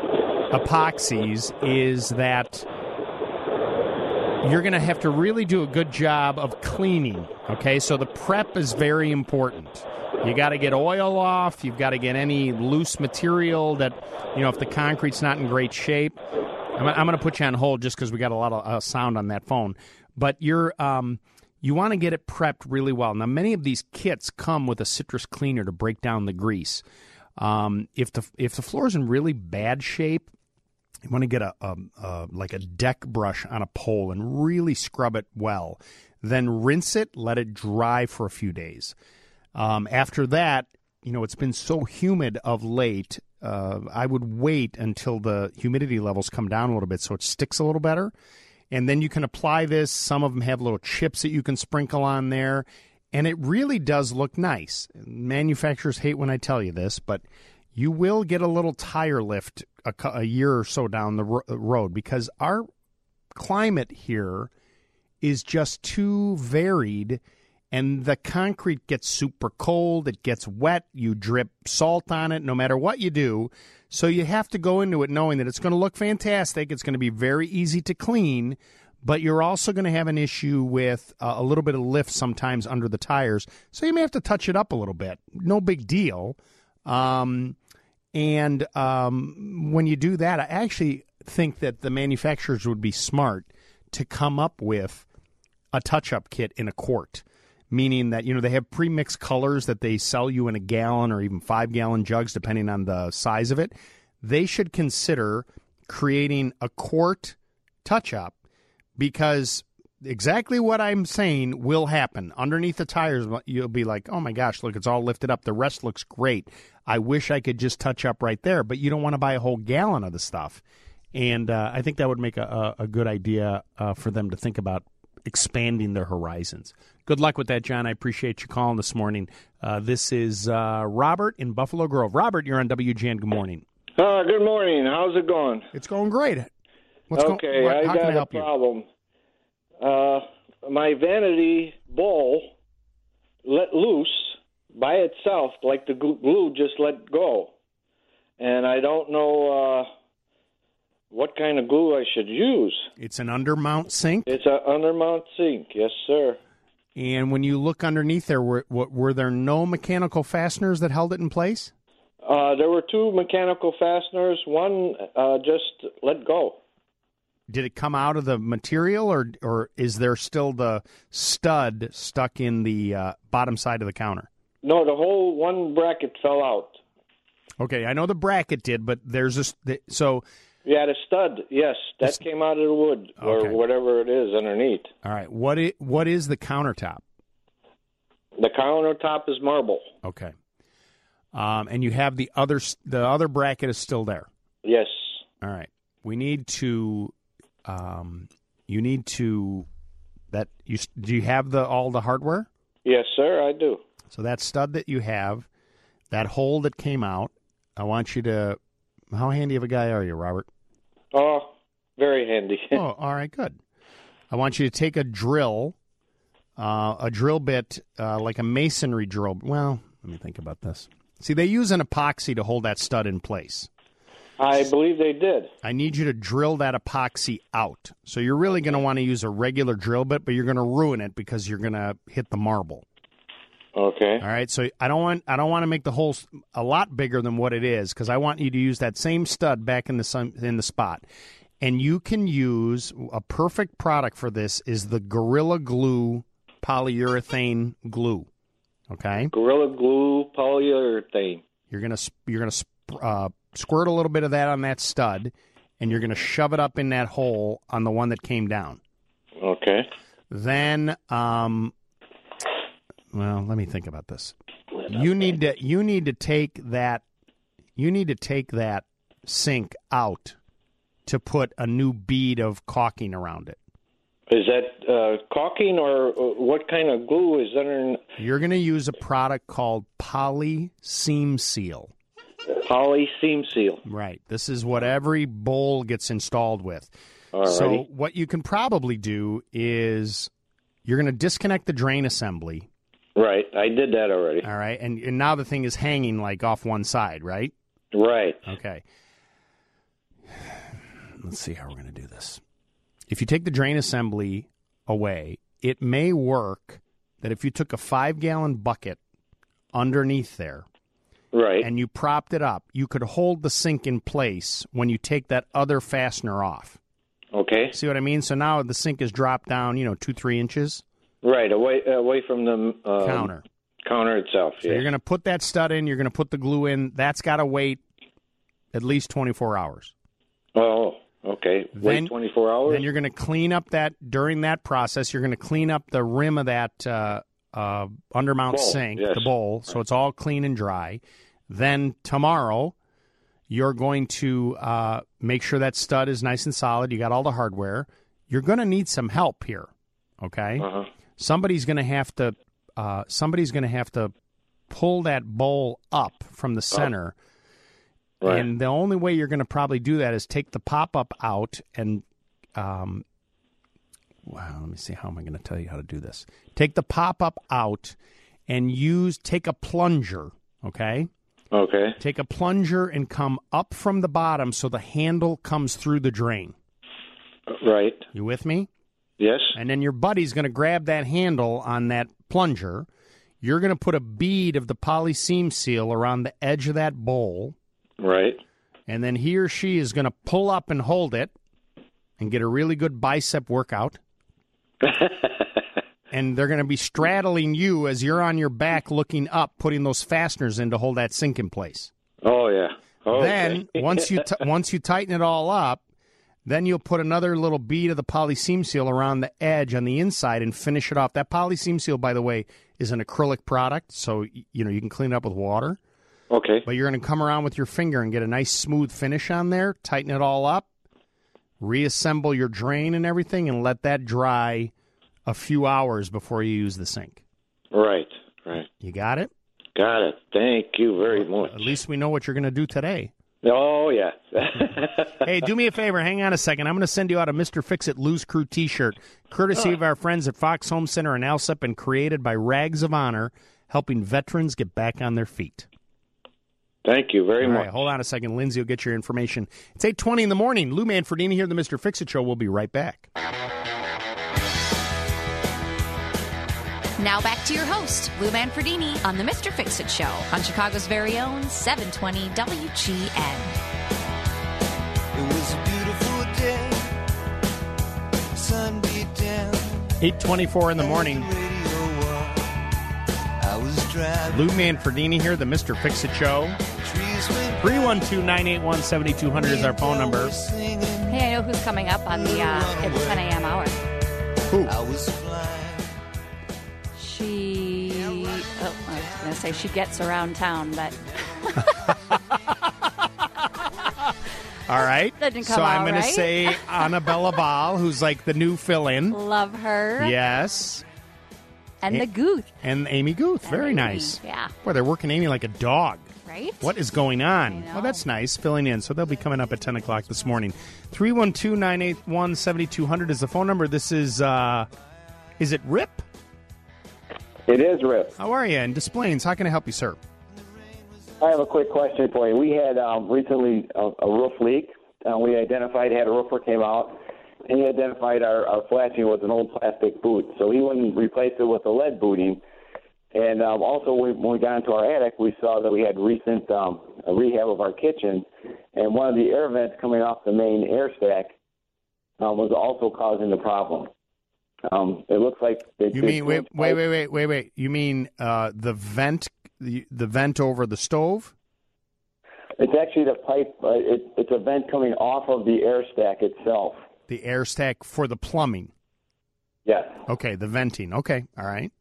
epoxies is that you're going to have to really do a good job of cleaning. Okay, so the prep is very important. You got to get oil off. You've got to get any loose material that, you know, if the concrete's not in great shape. I'm, I'm going to put you on hold just because we got a lot of uh, sound on that phone. But you're um, you want to get it prepped really well. Now, many of these kits come with a citrus cleaner to break down the grease. Um, if the if the floor is in really bad shape, you want to get a, a, a like a deck brush on a pole and really scrub it well. Then rinse it, let it dry for a few days. Um, after that, you know, it's been so humid of late, uh, I would wait until the humidity levels come down a little bit so it sticks a little better. And then you can apply this. Some of them have little chips that you can sprinkle on there. And it really does look nice. Manufacturers hate when I tell you this, but you will get a little tire lift a, a year or so down the ro- road because our climate here is just too varied. And the concrete gets super cold, it gets wet, you drip salt on it no matter what you do. So you have to go into it knowing that it's going to look fantastic, it's going to be very easy to clean, but you're also going to have an issue with uh, a little bit of lift sometimes under the tires. So you may have to touch it up a little bit. No big deal. Um, and um, when you do that, I actually think that the manufacturers would be smart to come up with a touch-up kit in a quart. Meaning that, you know, they have pre-mixed colors that they sell you in a gallon or even five-gallon jugs, depending on the size of it. They should consider creating a quart touch-up because exactly what I'm saying will happen. Underneath the tires, you'll be like, oh, my gosh, look, it's all lifted up. The rest looks great. I wish I could just touch up right there. But you don't want to buy a whole gallon of the stuff. And uh, I think that would make a, a, a good idea uh, for them to think about expanding their horizons. Good luck with that, John. I appreciate you calling this morning. Uh, this is uh, Robert in Buffalo Grove. Robert, you're on W G N. Good morning. Uh, good morning. How's it going? It's going great. What's okay, go- what, I how got can I help a problem. Uh, my vanity bowl let loose by itself, like the glue just let go. And I don't know what kind of glue I should use. It's an undermount sink? It's an undermount sink, yes, sir. And when you look underneath there, were, were there no mechanical fasteners that held it in place? Uh, there were two mechanical fasteners. One uh, just let go. Did it come out of the material, or or is there still the stud stuck in the uh, bottom side of the counter? No, the whole one bracket fell out. Okay, I know the bracket did, but there's a so. Yeah, the stud. Yes, that the, came out of the wood or okay. whatever it is underneath. All right, what it, what is the countertop? The countertop is marble. Okay, um, and you have the other the other bracket is still there. Yes. All right, we need to. Um, you need to that you do you have the all the hardware? Yes, sir, I do. So that stud that you have, that hole that came out, I want you to. How handy of a guy are you, Robert? Oh, very handy. Oh, all right, good. I want you to take a drill, uh, a drill bit, uh, like a masonry drill. Well, let me think about this. See, they use an epoxy to hold that stud in place. I believe they did. I need you to drill that epoxy out. So you're really going to want to use a regular drill bit, but you're going to ruin it because you're going to hit the marble. Okay. All right. So I don't want I don't want to make the hole a lot bigger than what it is because I want you to use that same stud back in the sun, in the spot. And you can use a perfect product for this is the Gorilla Glue polyurethane glue. Okay. Gorilla Glue polyurethane. You're gonna you're gonna uh, squirt a little bit of that on that stud, and you're gonna shove it up in that hole on the one that came down. Okay. Then, um, well, let me think about this. You need to you need to take that you need to take that sink out to put a new bead of caulking around it. Is that uh, caulking or what kind of glue is under? You're going to use a product called Poly Seam Seal. Poly Seam Seal. Right. This is what every bowl gets installed with. Alrighty. So what you can probably do is you're going to disconnect the drain assembly. Right. I did that already. All right. And, and now the thing is hanging like off one side, right? Right. Okay. Let's see how we're going to do this. If you take the drain assembly away, it may work that if you took a five-gallon bucket underneath there right, and you propped it up, you could hold the sink in place when you take that other fastener off. Okay. See what I mean? So now the sink is dropped down, you know, two, three inches. Right, away away from the um, counter. Counter itself, So yeah. you're going to put that stud in, you're going to put the glue in. That's got to wait at least twenty-four hours. Oh, okay. Wait Then- twenty-four hours? Then you're going to clean up that, during that process, you're going to clean up the rim of that uh, uh, undermount Bowl, sink, yes. the bowl, so it's all clean and dry. Then tomorrow, you're going to uh, make sure that stud is nice and solid. You got all the hardware. You're going to need some help here, okay? Uh-huh. Somebody's going to have to uh, somebody's going to have to pull that bowl up from the center. Right. And the only way you're going to probably do that is take the pop-up out and, um, wow, let me see, how am I going to tell you how to do this? Take the pop-up out and use, take a plunger, okay? Okay. Take a plunger and come up from the bottom so the handle comes through the drain. Right. You with me? Yes. And then your buddy's going to grab that handle on that plunger. You're going to put a bead of the poly seam seal around the edge of that bowl. Right. And then he or she is going to pull up and hold it and get a really good bicep workout. And they're going to be straddling you as you're on your back looking up, putting those fasteners in to hold that sink in place. Oh, yeah. Okay. Then, once you t- once you tighten it all up, then you'll put another little bead of the poly seam seal around the edge on the inside and finish it off. That poly seam seal, by the way, is an acrylic product, so you know you can clean it up with water. Okay. But you're going to come around with your finger and get a nice smooth finish on there, tighten it all up, reassemble your drain and everything, and let that dry a few hours before you use the sink. Right, right. You got it? Got it. Thank you very much. At least we know what you're going to do today. Oh, yeah. Hey, do me a favor. Hang on a second. I'm going to send you out a Mister Fix-It Lose Crew T-shirt, courtesy of our friends at Fox Home Center in Alsip and created by Rags of Honor, helping veterans get back on their feet. Thank you very All much. right, hold on a second. Lindsay will get your information. It's eight twenty in the morning. Lou Manfredini here, the Mister Fix-It Show. We'll be right back. Now back to your host, Lou Manfredini, on the Mister Fix-It Show on Chicago's very own seven twenty W G N. It was a beautiful day. Sun beat down. eight twenty-four in the morning. I was driving. Lou Manfredini here, the Mister Fix-It Show. three one two, nine eight one, seven two zero zero is our phone number. Hey, I know who's coming up on the uh, at the ten a.m. hour. Who? I was flying. She, oh, I was going to say she gets around town, but... All right. That didn't come so I'm out going to right. say Annabella Ball, who's like the new fill-in. Love her. Yes. And A- the Guth, And Amy Guth. And Very Amy, nice. yeah. Boy, they're working Amy like a dog. right? What is going on? I know. Well, that's nice, filling in. So they'll be coming up at ten o'clock this morning. three one two, nine eight one, seven two zero zero is the phone number. This is, uh, is it Rip? It is Rip. How are you? And Des Plaines, how can I help you, sir? I have a quick question for you. We had um, recently a, a roof leak. Uh, we identified, had a roofer came out, and he identified our, our flashing was an old plastic boot. So he went and replaced it with a lead booting. And um, also, we, when we got into our attic, we saw that we had recent um, a rehab of our kitchen, and one of the air vents coming off the main air stack um, was also causing the problem. Um, it looks like they You did mean wait, switch wait, pipe. wait, wait, wait, wait? You mean uh, the vent, the, the vent over the stove? It's actually the pipe. Uh, it, it's a vent coming off of the air stack itself. The air stack for the plumbing. Yes. Okay, the venting. Okay, all right.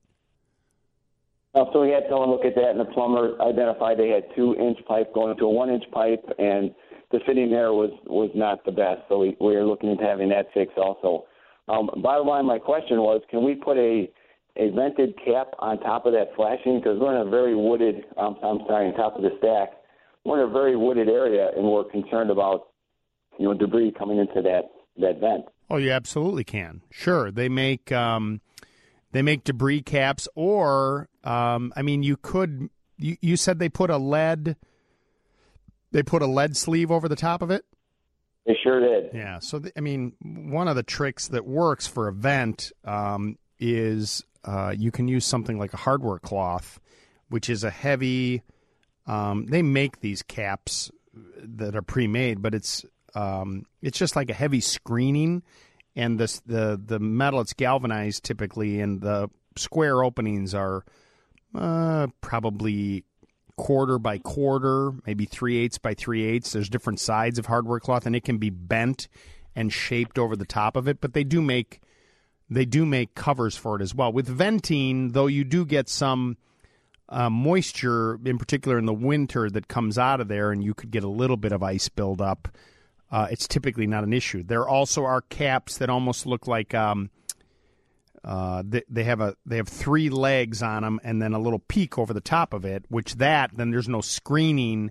Uh, so we had someone look at that, and the plumber identified they had two-inch pipe going to a one-inch pipe, and the fitting there was, was not the best. So we, we are looking into having that fixed also. Um, bottom line, my question was, can we put a, a vented cap on top of that flashing? Because we're in a very wooded, um, I'm sorry, on top of the stack. We're in a very wooded area, and we're concerned about, you know, debris coming into that, that vent. Oh, you absolutely can. Sure, they make um, they make debris caps, or um, I mean, you could. You, you said they put a lead. They put a lead sleeve over the top of it. They sure did. Yeah. So th- I mean, one of the tricks that works for a vent um, is uh, you can use something like a hardware cloth, which is a heavy. Um, they make these caps that are pre-made, but it's um, it's just like a heavy screening, and this the the metal it's galvanized typically, and the square openings are uh, probably quarter by quarter, maybe three eighths by three eighths. There's different sides of hardware cloth, and it can be bent and shaped over the top of it. But they do make they do make covers for it as well. With venting, though, you do get some uh, moisture, in particular in the winter, that comes out of there, and you could get a little bit of ice buildup. Uh, it's typically not an issue. There also are caps that almost look like um, uh, they, they have a they have three legs on them, and then a little peak over the top of it. Which that then there's no screening.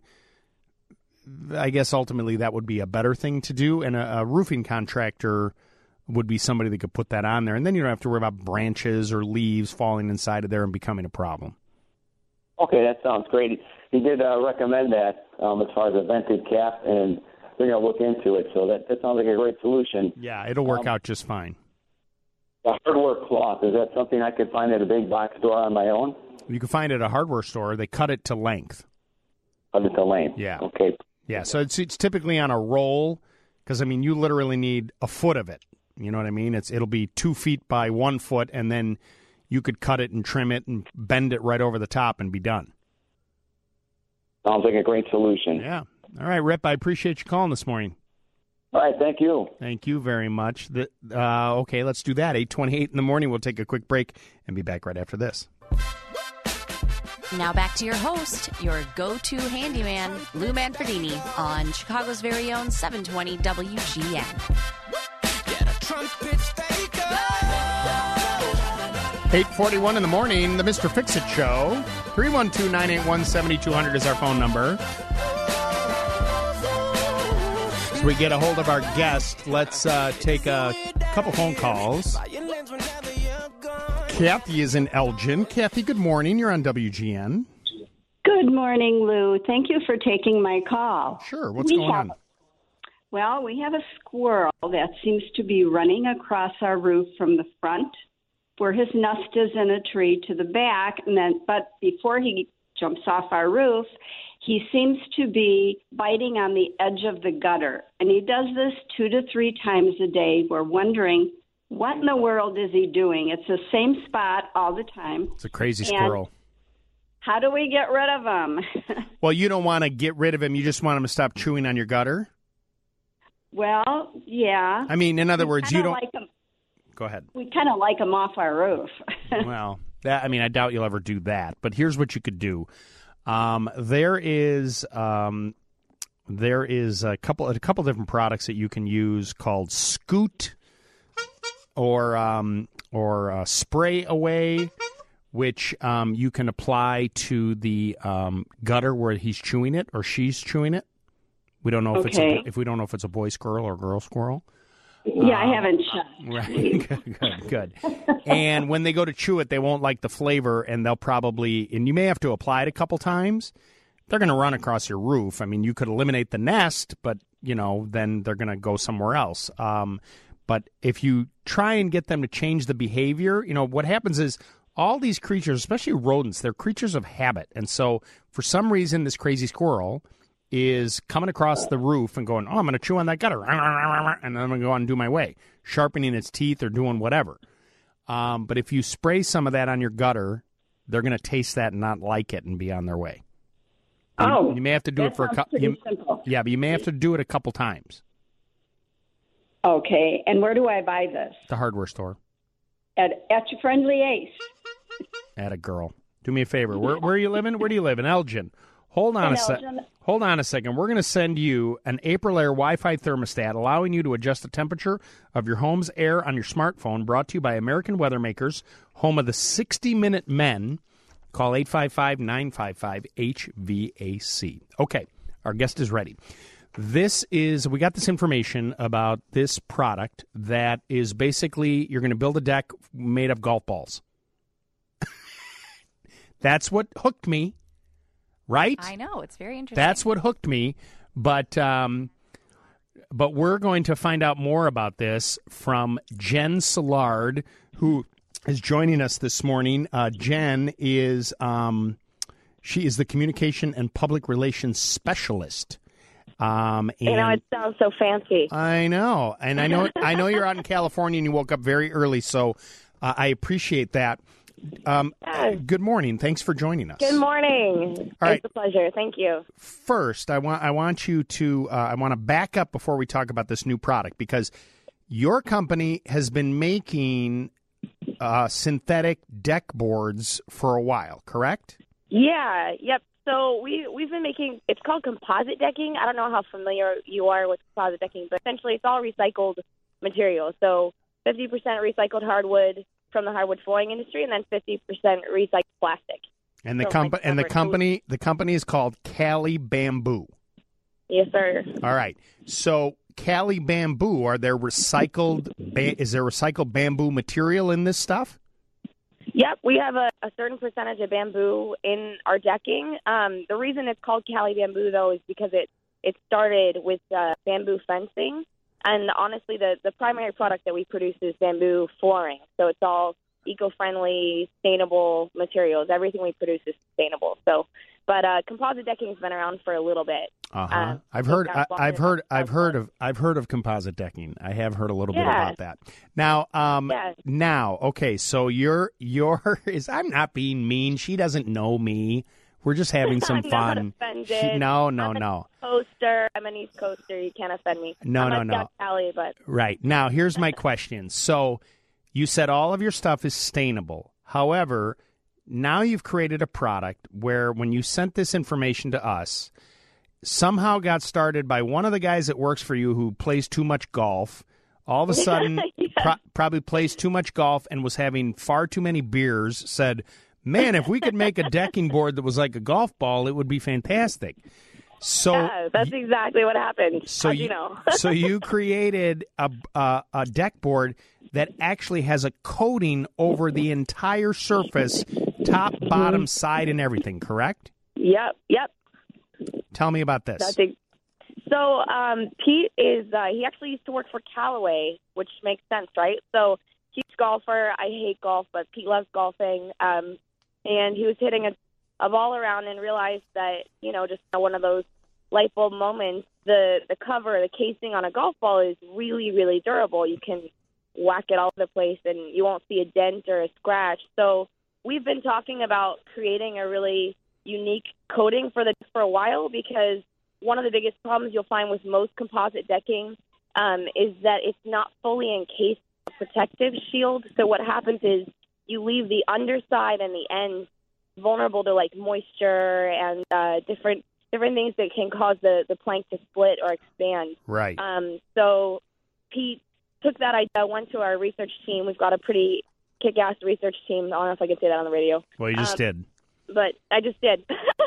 I guess ultimately that would be a better thing to do, and a, a roofing contractor would be somebody that could put that on there, and then you don't have to worry about branches or leaves falling inside of there and becoming a problem. Okay, that sounds great. He did uh, recommend that um, as far as a vented cap, and we're going to look into it. So that, that sounds like a great solution. Yeah, it'll work Um, out just fine. A hardware cloth, is that something I could find at a big box store on my own? You can find it at a hardware store. They cut it to length. Cut it to length. Yeah. Okay. Yeah, so it's it's typically on a roll, because I mean you literally need a foot of it. You know what I mean? It's it'll be two feet by one foot, and then you could cut it and trim it and bend it right over the top and be done. Sounds like a great solution. Yeah. All right, Rip, I appreciate you calling this morning. All right, thank you. Thank you very much. The, uh, okay, let's do that. eight twenty-eight in the morning. We'll take a quick break and be back right after this. Now back to your host, your go-to handyman, Lou Manfredini, on Chicago's very own seven twenty W G N. eight forty-one in the morning, the Mister Fix-It Show. three one two, nine eight one, seven two zero zero is our phone number. As we get a hold of our guest, let's uh, take a couple phone calls. Kathy is in Elgin. Kathy, good morning. You're on W G N. Good morning, Lou. Thank you for taking my call. Sure. What's We going have- on? Well, we have a squirrel that seems to be running across our roof from the front, where his nest is in a tree, to the back, and then but before he jumps off our roof, he seems to be biting on the edge of the gutter, and he does this two to three times a day. We're wondering, what in the world is he doing? It's the same spot all the time. It's a crazy And squirrel. how do we get rid of him? Well, you don't want to get rid of him. You just want him to stop chewing on your gutter? Well, yeah. I mean, in other We words, you kinda don't... Like him, Go ahead. we kind of like him off our roof. Well, that, I mean, I doubt you'll ever do that. But here's what you could do. Um, there is um, there is a couple a couple different products that you can use called Scoot or um, or uh, Spray Away, which um, you can apply to the um, gutter where he's chewing it or she's chewing it. We don't know if it's Okay. a, if we don't know if it's a boy squirrel or girl squirrel. Yeah, I Um, haven't checked. Right. good, good, good. And when they go to chew it, they won't like the flavor, and they'll probably, and you may have to apply it a couple times. They're going to run across your roof. I mean, you could eliminate the nest, but, you know, then they're going to go somewhere else. Um, but if you try and get them to change the behavior, you know, what happens is all these creatures, especially rodents, they're creatures of habit. And so for some reason, this crazy squirrel is coming across the roof and going, oh, I'm going to chew on that gutter, and then I'm going to go on and do my way, sharpening its teeth or doing whatever. Um, but if you spray some of that on your gutter, they're going to taste that and not like it and be on their way. Oh, you, you may have to do that it for a sounds couple. pretty simple. Yeah, but you may have to do it a couple times. Okay, and where do I buy this? The hardware store. At at your friendly Ace. At a girl. Do me a favor. Where where are you living? Where do you live? In Elgin. Hold on In a sec. Elgin. Hold on a second. We're going to send you an Aprilaire Wi-Fi thermostat, allowing you to adjust the temperature of your home's air on your smartphone. Brought to you by American Weather Makers, home of the sixty minute Men. Call eight five five, nine five five, H V A C. Okay, our guest is ready. This is, we got this information about this product that is basically, you're going to build a deck made of golf balls. That's what hooked me. Right? I know. It's very interesting. That's what hooked me. But um, but we're going to find out more about this from Jen Szilard, who is joining us this morning. Uh, Jen is um, she is the communication and public relations specialist. Um, and you know, it sounds so fancy. I know, and I know I know you're out in California and you woke up very early, so uh, I appreciate that. Um, good morning. Thanks for joining us. Good morning. All right. It's a pleasure. Thank you. First, I want I want you to uh, I want to back up before we talk about this new product, because your company has been making uh, synthetic deck boards for a while, correct? Yeah. Yep. So we we've been making. It's called composite decking. I don't know how familiar you are with composite decking, but essentially it's all recycled material. So fifty percent recycled hardwood from the hardwood flooring industry, and then fifty percent recycled plastic. And the So, comp- like, and the rubber- company the company is called Cali Bamboo. Yes, sir. All right. So Cali Bamboo, are there recycled ba- is there recycled bamboo material in this stuff? Yep, we have a, a certain percentage of bamboo in our decking. Um, the reason it's called Cali Bamboo, though, is because it, it started with uh, bamboo fencing. And honestly, the, the primary product that we produce is bamboo flooring. So it's all eco-friendly, sustainable materials. Everything we produce is sustainable. So, but uh, composite decking has been around for a little bit. Uh-huh. Um, I've heard. I, it's got I've longer- heard. I've heard of. I've heard of composite decking. I have heard a little bit Yeah. about that. Now, um, Yeah. now, okay. So you're you're is. I'm not being mean. She doesn't know me. We're just having some I'm fun. not offended. She- no, no, I'm an no. East Coaster. I'm an East Coaster. You can't offend me. No, I'm no, a no. Scott Cali, but Right. Now, here's my question. So, you said all of your stuff is sustainable. However, now you've created a product where when you sent this information to us, somehow got started by one of the guys that works for you who plays too much golf. All of a sudden, Yes. pro- probably plays too much golf and was having far too many beers, said, man, if we could make a decking board that was like a golf ball, it would be fantastic. So yeah, that's exactly what happened. so as you, you know. so you created a, a a deck board that actually has a coating over the entire surface, top, bottom, side, and everything. Correct? Yep, yep. Tell me about this. That's a, so um, Pete is, uh, he actually used to work for Callaway, which makes sense, right? So he's a golfer. I hate golf, but Pete loves golfing. Um, and he was hitting a, a ball around and realized that, you know, just one of those light bulb moments, the, the cover, the casing on a golf ball is really, really durable. You can whack it all over the place and you won't see a dent or a scratch. So we've been talking about creating a really unique coating for the for a while, because one of the biggest problems you'll find with most composite decking um, is that it's not fully encased in a protective shield. So what happens is you leave the underside and the ends vulnerable to like moisture and uh, different different things that can cause the, the plank to split or expand. Right. Um, so Pete took that idea, went to our research team. We've got a pretty kick-ass research team. I don't know if I can say that on the radio. Well, you just um, did. But I just did.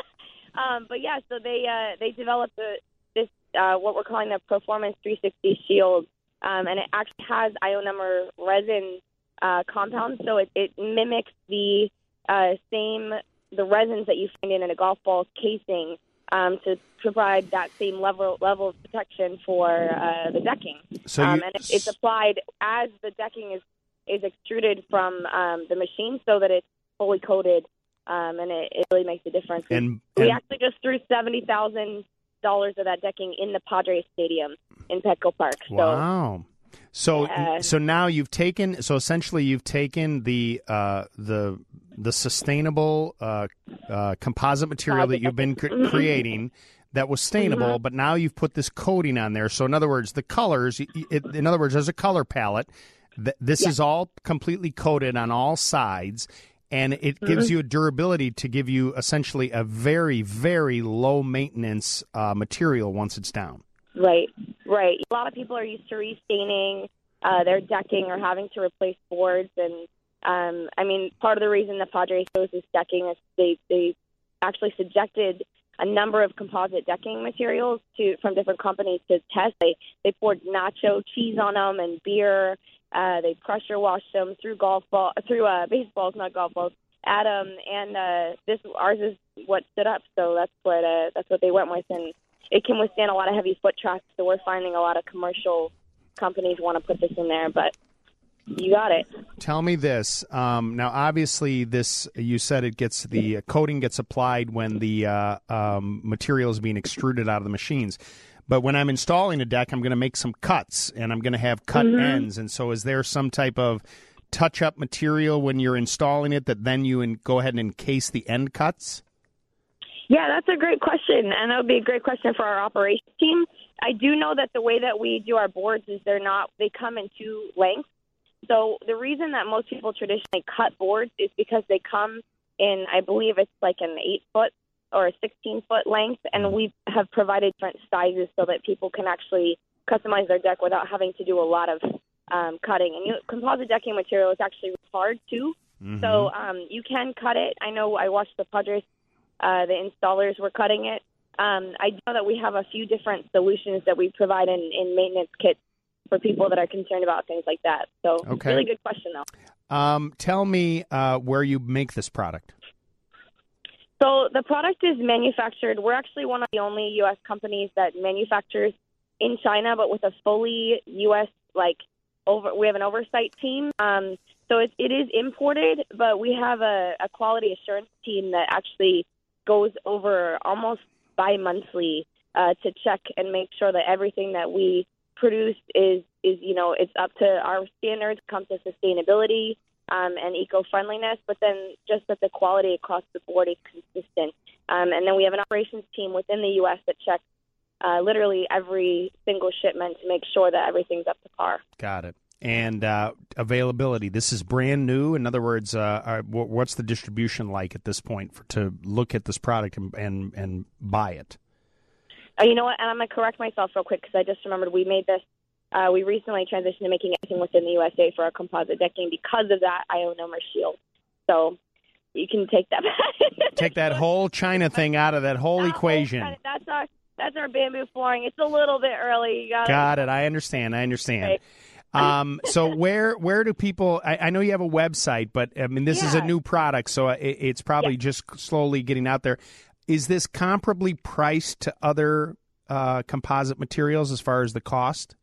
um, but yeah, so they uh, they developed the, this uh, what we're calling the Performance three sixty Shield, um, and it actually has ionomer resin uh, compounds, so it, it mimics the uh, same the resins that you find in a golf ball casing um, to provide that same level level of protection for uh, the decking. So um, you, and it, it's applied as the decking is is extruded from um, the machine, so that it's fully coated. Um, and it, it really makes a difference. And, we and actually just threw seventy thousand dollars of that decking in the Padres Stadium in Petco Park. So, wow. So yeah. so now you've taken so essentially you've taken the uh, the the sustainable uh, uh, composite material that you've been cre- creating that was sustainable, Mm-hmm. but now you've put this coating on there. So in other words, the colors. It, in other words, there's a color palette. Th- this Yeah. is all completely coated on all sides. And it gives Mhm. you a durability to give you essentially a very, very low maintenance uh, material once it's down. Right, right. A lot of people are used to restaining uh, their decking or having to replace boards. And, um, I mean, part of the reason the Padres chose this decking is they, they actually subjected a number of composite decking materials to from different companies to test. They, they poured nacho cheese on them and beer. Uh, they pressure washed them through golf ball, through uh, baseballs, not golf balls, at them, and uh, this ours is what stood up. So that's what uh, that's what they went with, and it can withstand a lot of heavy foot traffic. So we're finding a lot of commercial companies want to put this in there, but you got it. Tell me this. Um, now, obviously, this you said it gets the uh, coating gets applied when the uh, um, material is being extruded out of the machines. But when I'm installing a deck, I'm going to make some cuts, and I'm going to have cut Mm-hmm. ends. And so is there some type of touch-up material when you're installing it that then you in, go ahead and encase the end cuts? Yeah, that's a great question, and that would be a great question for our operations team. I do know that the way that we do our boards is they're not – they come in two lengths. So the reason that most people traditionally cut boards is because they come in, I believe it's like an eight-foot or a sixteen-foot length, and we have provided different sizes so that people can actually customize their deck without having to do a lot of um, cutting. And you know, composite decking material is actually hard, too. Mm-hmm. So um, you can cut it. I know I watched the Padres, uh, the installers were cutting it. Um, I know that we have a few different solutions that we provide in, in maintenance kits for people that are concerned about things like that. So Okay. really good question, though. Um, tell me uh, where you make this product. So the product is manufactured. We're actually one of the only U S companies that manufactures in China, but with a fully U S like over. We have an oversight team. Um, so it, it is imported, but we have a, a quality assurance team that actually goes over almost bi-monthly uh, to check and make sure that everything that we produce is is you know it's up to our standards, comes to sustainability. Um, and eco-friendliness, but then just that the quality across the board is consistent. Um, and then we have an operations team within the U S that checks uh, literally every single shipment to make sure that everything's up to par. Got it. And uh, availability. This is brand new. In other words, uh, are, what's the distribution like at this point for, to look at this product and and, and buy it? Uh, you know what? And I'm going to correct myself real quick because I just remembered we made this. Uh, we recently transitioned to making everything within the U S A for our composite decking because of that ionomer shield. So you can take that back. Take that whole China thing out of that whole That equation. Whole, that's our that's our bamboo flooring. It's a little bit early. You gotta, Got it. I understand. I understand. Um, so where where do people? I, I know you have a website, but I mean this is a Yeah. new product, so it, it's probably just slowly getting out there. is this comparably priced to other uh, composite materials as far as the cost?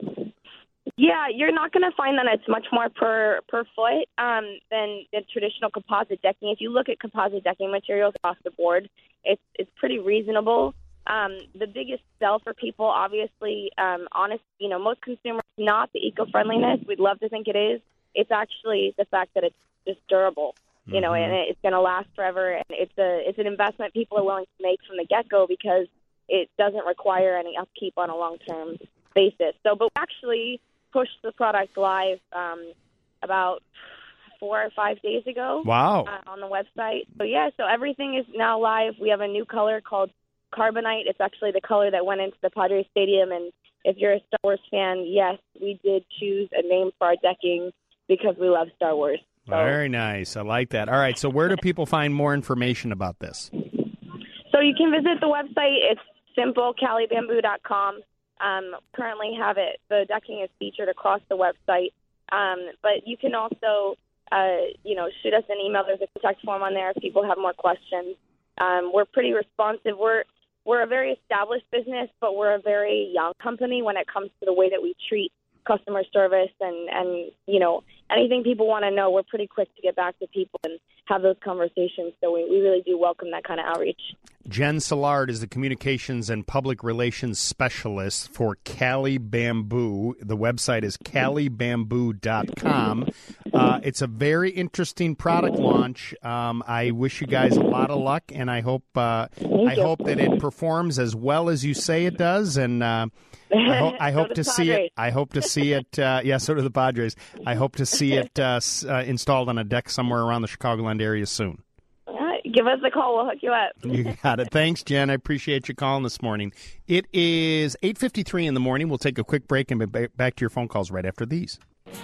Yeah, you're not going to find that it's much more per per foot um, than the traditional composite decking. If you look at composite decking materials across the board, it's it's pretty reasonable. Um, the biggest sell for people, obviously, um, honest, you know, most consumers, not the eco-friendliness. We'd love to think it is. It's actually the fact that it's just durable, you mm-hmm. know, and it's going to last forever. And it's a it's an investment people are willing to make from the get-go because it doesn't require any upkeep on a long-term basis. So, but actually pushed the product live um, about four or five days ago. Wow. Uh, on the website. So, yeah, so everything is now live. We have a new color called Carbonite. It's actually the color that went into the Padres Stadium. And if you're a Star Wars fan, yes, we did choose a name for our decking because we love Star Wars. So. Very nice. I like that. All right, so where do people find more information about this? So you can visit the website. It's simple cali bamboo dot com. Um, currently have it. The decking is featured across the website. Um, but you can also, uh, you know, shoot us an email. There's a contact form on there if people have more questions. Um, we're pretty responsive. We're we're a very established business, but we're a very young company when it comes to the way that we treat customer service and, and you know, anything people want to know, we're pretty quick to get back to people and have those conversations. So we, we really do welcome that kind of outreach. Jen Szilard is the communications and public relations specialist for Cali Bamboo. The website is cali bamboo dot com. Uh, it's a very interesting product launch. Um, I wish you guys a lot of luck, and I hope uh, I you. hope that it performs as well as you say it does. And uh, I, ho- I hope so to the see Padres. it. I hope to see it. Uh, yeah, so do the Padres. I hope to see it uh, s- uh, installed on a deck somewhere around the Chicagoland area soon. Give us a call. We'll hook you up. You got it. Thanks, Jen. I appreciate you calling this morning. It is eight fifty-three in the morning. We'll take a quick break and be back to your phone calls right after these.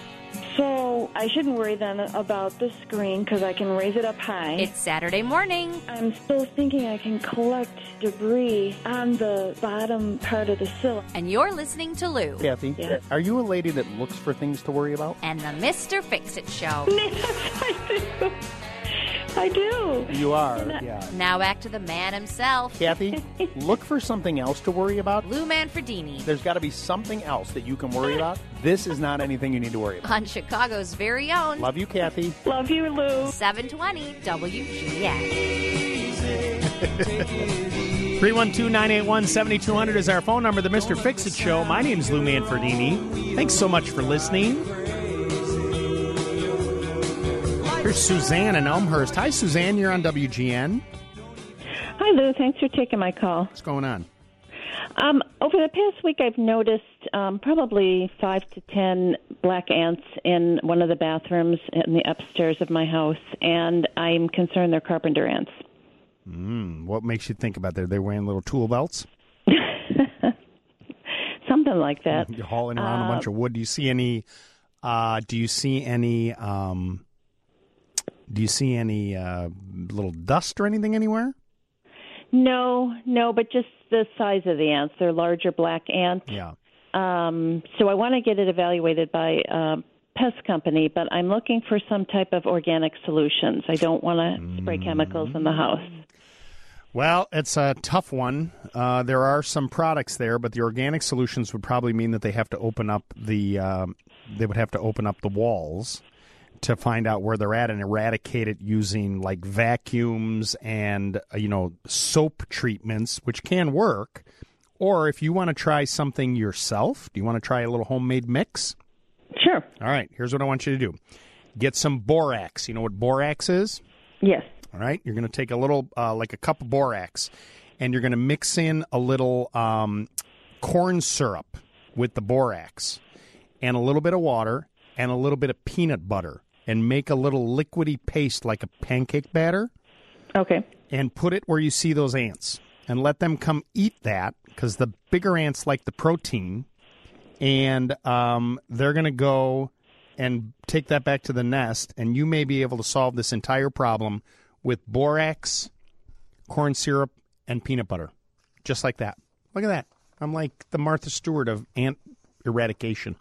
So I shouldn't worry then about the screen because I can raise it up high. It's Saturday morning. I'm still thinking I can collect debris on the bottom part of the sill. And you're listening to Lou. Kathy, Yeah. are you a lady that looks for things to worry about? And the Mister Fix-It Show. Yes, I do. I do. You are, And I- yeah. Now back to the man himself. Kathy, look for something else to worry about. Lou Manfredini. There's got to be something else that you can worry about. This is not anything you need to worry about. On Chicago's very own. Love you, Kathy. Love you, Lou. seven twenty W G N. three one two, nine eight one, seven two zero zero is our phone number, the Mister Fix-It Show. My name's Lou Manfredini. Thanks so much for listening. Here's Suzanne in Elmhurst. Hi, Suzanne. You're on W G N. Hi, Lou. Thanks for taking my call. What's going on? Um, over the past week, I've noticed um, probably five to ten black ants in one of the bathrooms in the upstairs of my house, and I'm concerned they're carpenter ants. Mm, what makes you think about that? They're wearing little tool belts? Something like that. You're hauling around uh, a bunch of wood. Do you see any? Uh, do you see any? Um, do you see any uh, little dust or anything anywhere? No, no, but just the size of the ants. They're larger black ants. Yeah. Um, so I want to get it evaluated by a pest company, but I'm looking for some type of organic solutions. I don't want to spray chemicals in the house. Well, it's a tough one. Uh, there are some products there, but the organic solutions would probably mean that they have to open up the um, they would have to open up the walls to find out where they're at and eradicate it using like vacuums and uh, you know soap treatments, which can work. Or if you want to try something yourself, do you want to try a little homemade mix? Sure. All right. Here's what I want you to do: get some borax. You know what borax is? Yes. All right, you're going to take a little, uh, like a cup of borax, and you're going to mix in a little um, corn syrup with the borax and a little bit of water and a little bit of peanut butter and make a little liquidy paste like a pancake batter. Okay. And put it where you see those ants and let them come eat that because the bigger ants like the protein, and um, they're going to go and take that back to the nest, and you may be able to solve this entire problem with borax, corn syrup, and peanut butter. Just like that. Look at that. I'm like the Martha Stewart of ant eradication.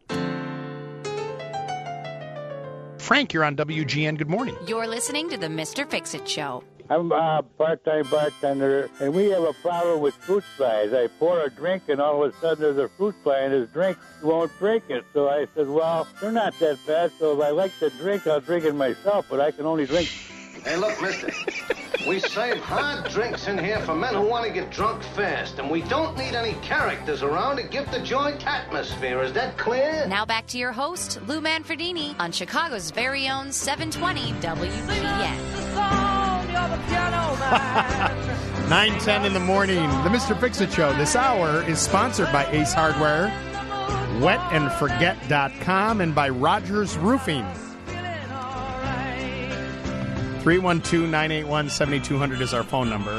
Frank, you're on W G N. Good morning. You're listening to the Mister Fix-It Show. I'm a part-time bartender, and we have a problem with fruit flies. I pour a drink, and all of a sudden there's a fruit fly in his drink. He won't drink it. So I said, well, they're not that bad, so if I like the drink, I'll drink it myself, but I can only drink... Hey, look, mister. We serve hard drinks in here for men who want to get drunk fast, and we don't need any characters around to give the joint atmosphere. Is that clear? Now back to your host, Lou Manfredini, on Chicago's very own seven twenty W G N. nine ten in the morning, the Mister Fix-It Show. This hour is sponsored by Ace Hardware, wet and forget dot com, and by Rogers Roofing. three one two, nine eight one, seven two zero zero is our phone number.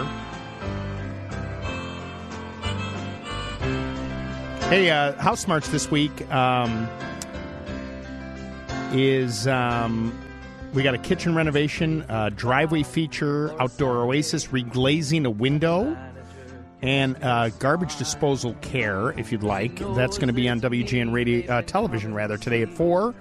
Hey, uh, House Smarts this week um, is... Um, we got a kitchen renovation, uh, driveway feature, outdoor oasis, reglazing a window, and uh, garbage disposal care, if you'd like. That's going to be on W G N radio, uh, television, rather, today at four,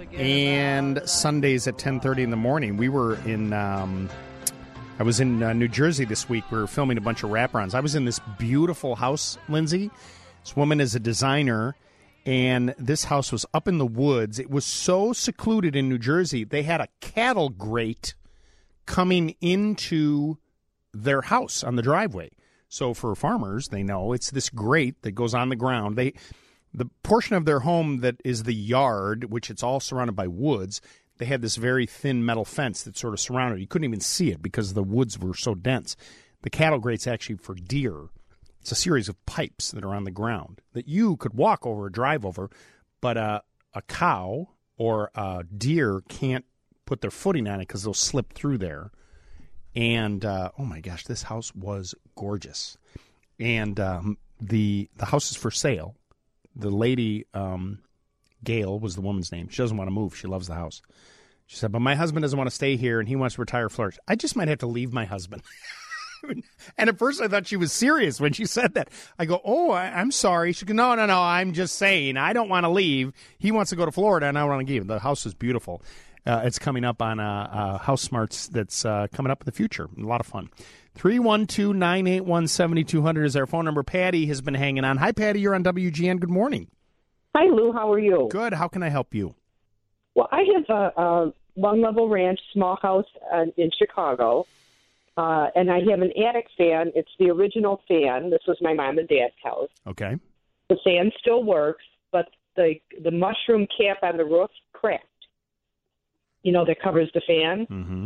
and Sundays at ten thirty in the morning. We were in, um, I was in uh, New Jersey this week. We were filming a bunch of wraparounds. I was in this beautiful house, Lindsay. This woman is a designer, and this house was up in the woods. It was so secluded in New Jersey, they had a cattle grate coming into their house on the driveway. So for farmers, they know it's this grate that goes on the ground. They, the portion of their home that is the yard, which it's all surrounded by woods, they had this very thin metal fence that sort of surrounded it. You couldn't even see it because the woods were so dense. The cattle grate's actually for deer. It's a series of pipes that are on the ground that you could walk over or drive over, but uh, a cow or a deer can't put their footing on it because they'll slip through there. And, uh, oh, my gosh, this house was gorgeous. And um, the the house is for sale. The lady, um, Gail was the woman's name. She doesn't want to move. She loves the house. She said, but my husband doesn't want to stay here, and he wants to retire Flourish. I just might have to leave my husband. And at first I thought she was serious when she said that. I go, oh, I, I'm sorry. She goes, no, no, no, I'm just saying. I don't want to leave. He wants to go to Florida, and I want to leave. The house is beautiful. Uh, it's coming up on uh, uh, House Smarts that's uh, coming up in the future. A lot of fun. three one two, nine eight one, seven two zero zero is our phone number. Patty has been hanging on. Hi, Patty. You're on W G N. Good morning. Hi, Lou. How are you? Good. How can I help you? Well, I have a, a one-level ranch, small house uh, in Chicago. Uh, and I have an attic fan. It's the original fan. This was my mom and dad's house. Okay. The fan still works, but the the mushroom cap on the roof cracked. You know, that covers the fan. Mm-hmm.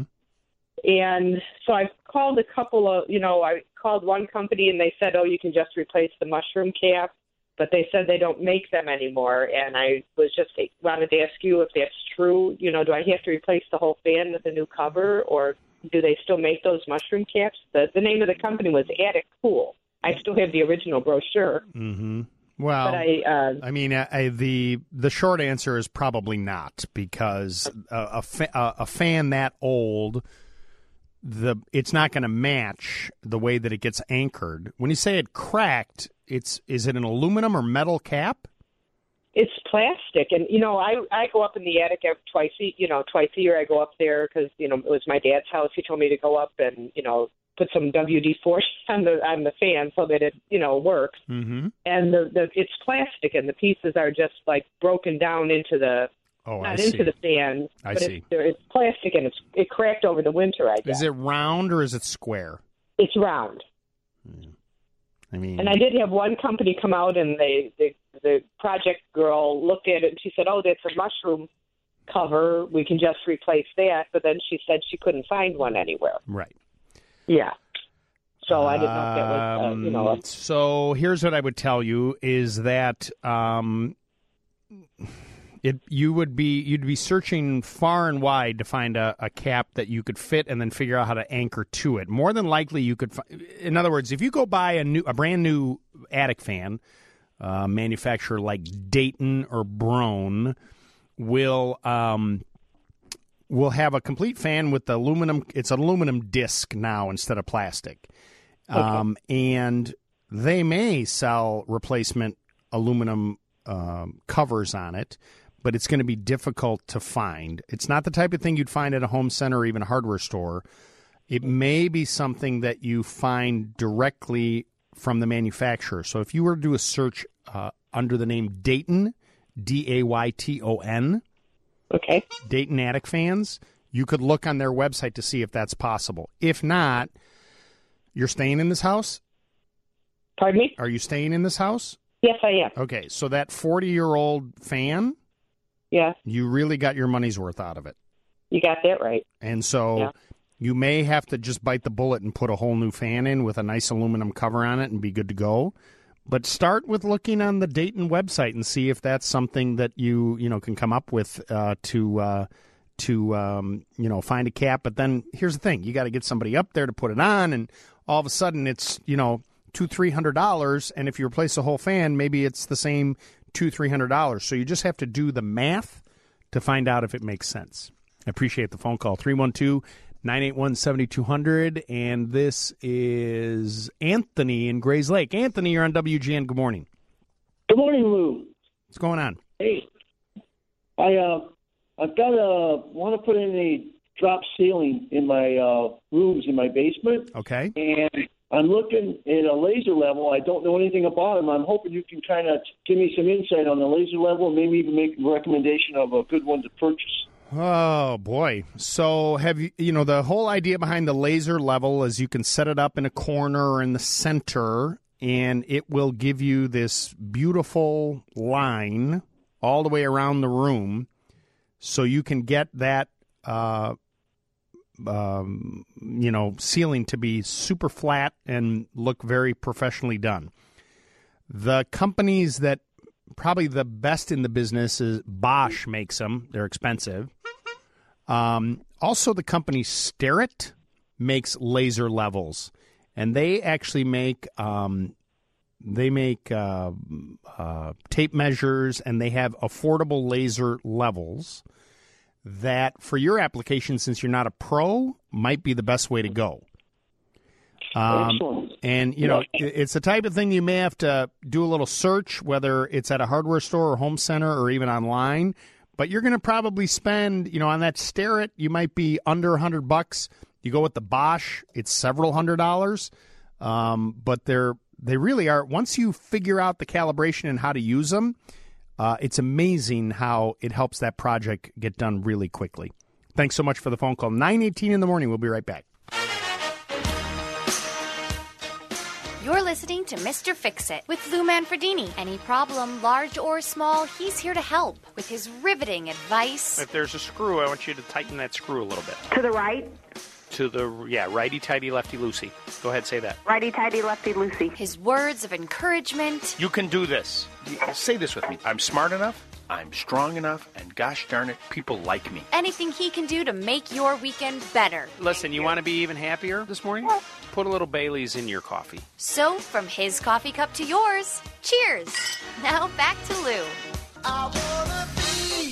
And so I called a couple of, you know, I called one company and they said, oh, you can just replace the mushroom cap. But they said they don't make them anymore. And I was just wanted to ask you if that's true. You know, do I have to replace the whole fan with a new cover, or do they still make those mushroom caps? The, the name of the company was Attic Cool. I still have the original brochure. Mm-hmm. Well, but I, uh, I mean, I, I, the the short answer is probably not, because a, a, fa- a fan that old, the it's not going to match the way that it gets anchored. When you say it cracked, it's is it an aluminum or metal cap? It's plastic, and you know, I I go up in the attic twice, a, you know, twice a year. I go up there because you know it was my dad's house. He told me to go up and you know put some W D forty on the on the fan so that it you know works. Mm-hmm. And the, the it's plastic, and the pieces are just like broken down into the oh, not I into see. the fan. I but see. It's, it's plastic, and it's it cracked over the winter. I guess. Is it round or is it square? It's round. I mean, and I did have one company come out, and they, they the project girl looked at it, and she said, oh, that's a mushroom cover. We can just replace that. But then she said she couldn't find one anywhere. Right. Yeah. So I didn't know if that was, uh, you know. Um, so here's what I would tell you is that um, it you would be you'd be searching far and wide to find a, a cap that you could fit and then figure out how to anchor to it. More than likely, you could. Fi- in other words, if you go buy a new a brand new attic fan, uh, manufacturer like Dayton or Broan will um, will have a complete fan with the aluminum. It's an aluminum disc now instead of plastic. Okay. Um, and they may sell replacement aluminum um, covers on it, but it's going to be difficult to find. It's not the type of thing you'd find at a home center or even a hardware store. it may be something that you find directly from the manufacturer. So if you were to do a search uh, under the name Dayton, D A Y T O N, okay, Dayton Attic Fans, you could look on their website to see if that's possible. If not, you're staying in this house? Pardon me? Are you staying in this house? Yes, I am. Okay, so that forty-year-old fan, yeah, you really got your money's worth out of it. You got that right. And so yeah. you may have to just bite the bullet and put a whole new fan in with a nice aluminum cover on it and be good to go. But start with looking on the Dayton website and see if that's something that you you know can come up with uh, to uh, to um, you know find a cap. But then here's the thing: you got to get somebody up there to put it on, and all of a sudden it's you know two three hundred dollars. And if you replace the whole fan, maybe it's the same two three hundred dollars. So you just have to do the math to find out if it makes sense. I appreciate the phone call. three one two, nine eight one, seven two zero zero. And this is Anthony in Grays Lake. Anthony, you're on W G N. Good morning. Good morning, Lou. What's going on? Hey, I, uh, I've got a, want to put in a drop ceiling in my uh, rooms in my basement. Okay. And I'm looking at a laser level. I don't know anything about them. I'm hoping you can kind of give me some insight on the laser level and maybe even make a recommendation of a good one to purchase. Oh, boy. So have you, you know, the whole idea behind the laser level is you can set it up in a corner or in the center, and it will give you this beautiful line all the way around the room so you can get that, uh, um, you know, ceiling to be super flat and look very professionally done. The companies that probably the best in the business is Bosch makes them. They're expensive. Um, also, the company Starrett makes laser levels, and they actually make um, they make uh, uh, tape measures, and they have affordable laser levels that, for your application, since you're not a pro, might be the best way to go. Um, and, you know, it's the type of thing you may have to do a little search, whether it's at a hardware store or home center or even online. But you're going to probably spend, you know, on that Starrett, you might be under a hundred bucks. You go with the Bosch, it's several hundred dollars. Um, but they're they really are. Once you figure out the calibration and how to use them, uh, it's amazing how it helps that project get done really quickly. Thanks so much for the phone call. nine eighteen in the morning. We'll be right back. You're listening to Mister Fix-It with Lou Manfredini. Any problem, large or small, he's here to help with his riveting advice. If there's a screw, I want you to tighten that screw a little bit. To the right? To the, yeah, righty-tighty, lefty-loosey. Go ahead, say that. Righty-tighty, lefty-loosey. His words of encouragement. You can do this. Say this with me. I'm smart enough, I'm strong enough, and gosh darn it, people like me. Anything he can do to make your weekend better. Listen, you want to be even happier this morning? Put a little Bailey's in your coffee. So, from his coffee cup to yours, cheers. Now, back to Lou. I wanna be.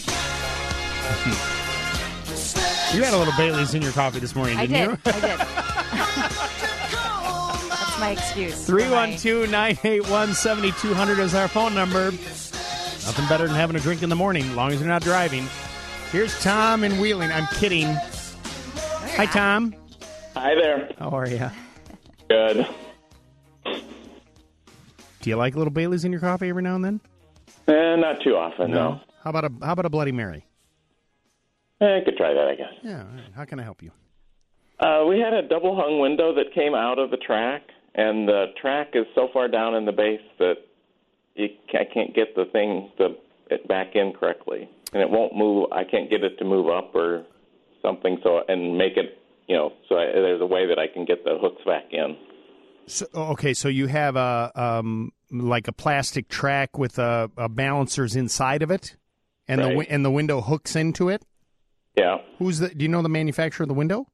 You had a little Bailey's in your coffee this morning, didn't I did. you? I did. That's my excuse. three one two, nine eight one, seven two zero zero is our phone number. Nothing better than having a drink in the morning, as long as you're not driving. Here's Tom in Wheeling. I'm kidding. Hi, Tom. Hi there. How are you? Good. Do you like a little Bailey's in your coffee every now and then? Eh, not too often, no. How about a How about a Bloody Mary? Eh, I could try that, I guess. Yeah. All right. How can I help you? Uh, we had a double hung window that came out of the track, and the track is so far down in the base that you, I can't get the thing to it back in correctly, and it won't move. I can't get it to move up or something, so and make it, you know, so I, there's a way that I can get the hooks back in. So, okay, so you have a um, like a plastic track with a, a balancers inside of it, and Right. the wi- and the window hooks into it. Yeah. Who's the? Do you know the manufacturer of the window?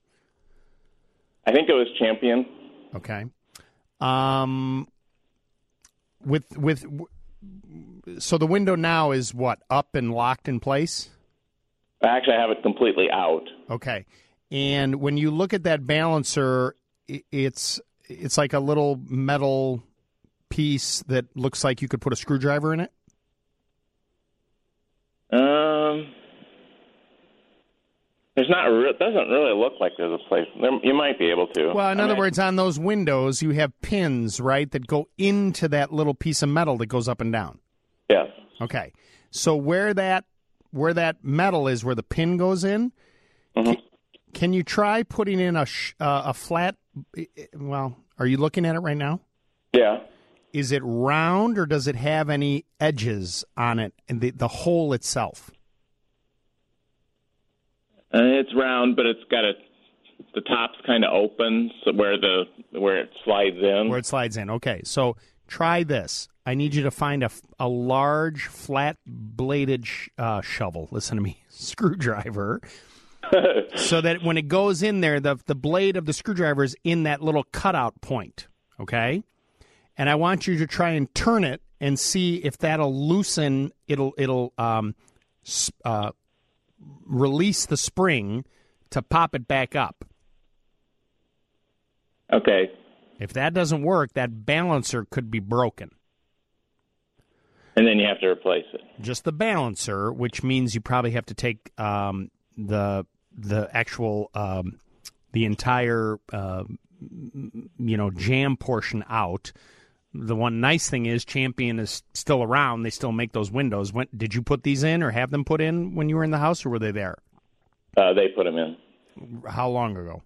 I think it was Champion. Okay. Um. With with, so the window now is what, up and locked in place? Actually, I have it completely out. Okay. And when you look at that balancer, i- it's it's like a little metal piece that looks like you could put a screwdriver in it. Um, There's not. Re- doesn't really look like there's a place. There, you might be able to. Well, in I other mean, words, on those windows, you have pins, right, that go into that little piece of metal that goes up and down. Yes. Okay. So where that where that metal is, where the pin goes in, mm-hmm. can, can you try putting in a sh- uh, a flat? Well, are you looking at it right now? Yeah. Is it round or does it have any edges on it, and the the hole itself? Uh, it's round, but it's got a the top's kind of open, so where the where it slides in. Where it slides in. Okay, so try this. I need you to find a, a large, flat-bladed sh- uh, shovel. Listen to me, screwdriver. So that when it goes in there, the the blade of the screwdriver is in that little cutout point. Okay, and I want you to try and turn it and see if that'll loosen. It'll it'll um uh. release the spring to pop it back up. Okay. If that doesn't work, that balancer could be broken. And then you have to replace it. Just the balancer, which means you probably have to take um, the the actual um, the entire uh, you know jam portion out. The one nice thing is Champion is still around. They still make those windows. When, did you put these in or have them put in when you were in the house, or were they there? Uh, they put them in. How long ago?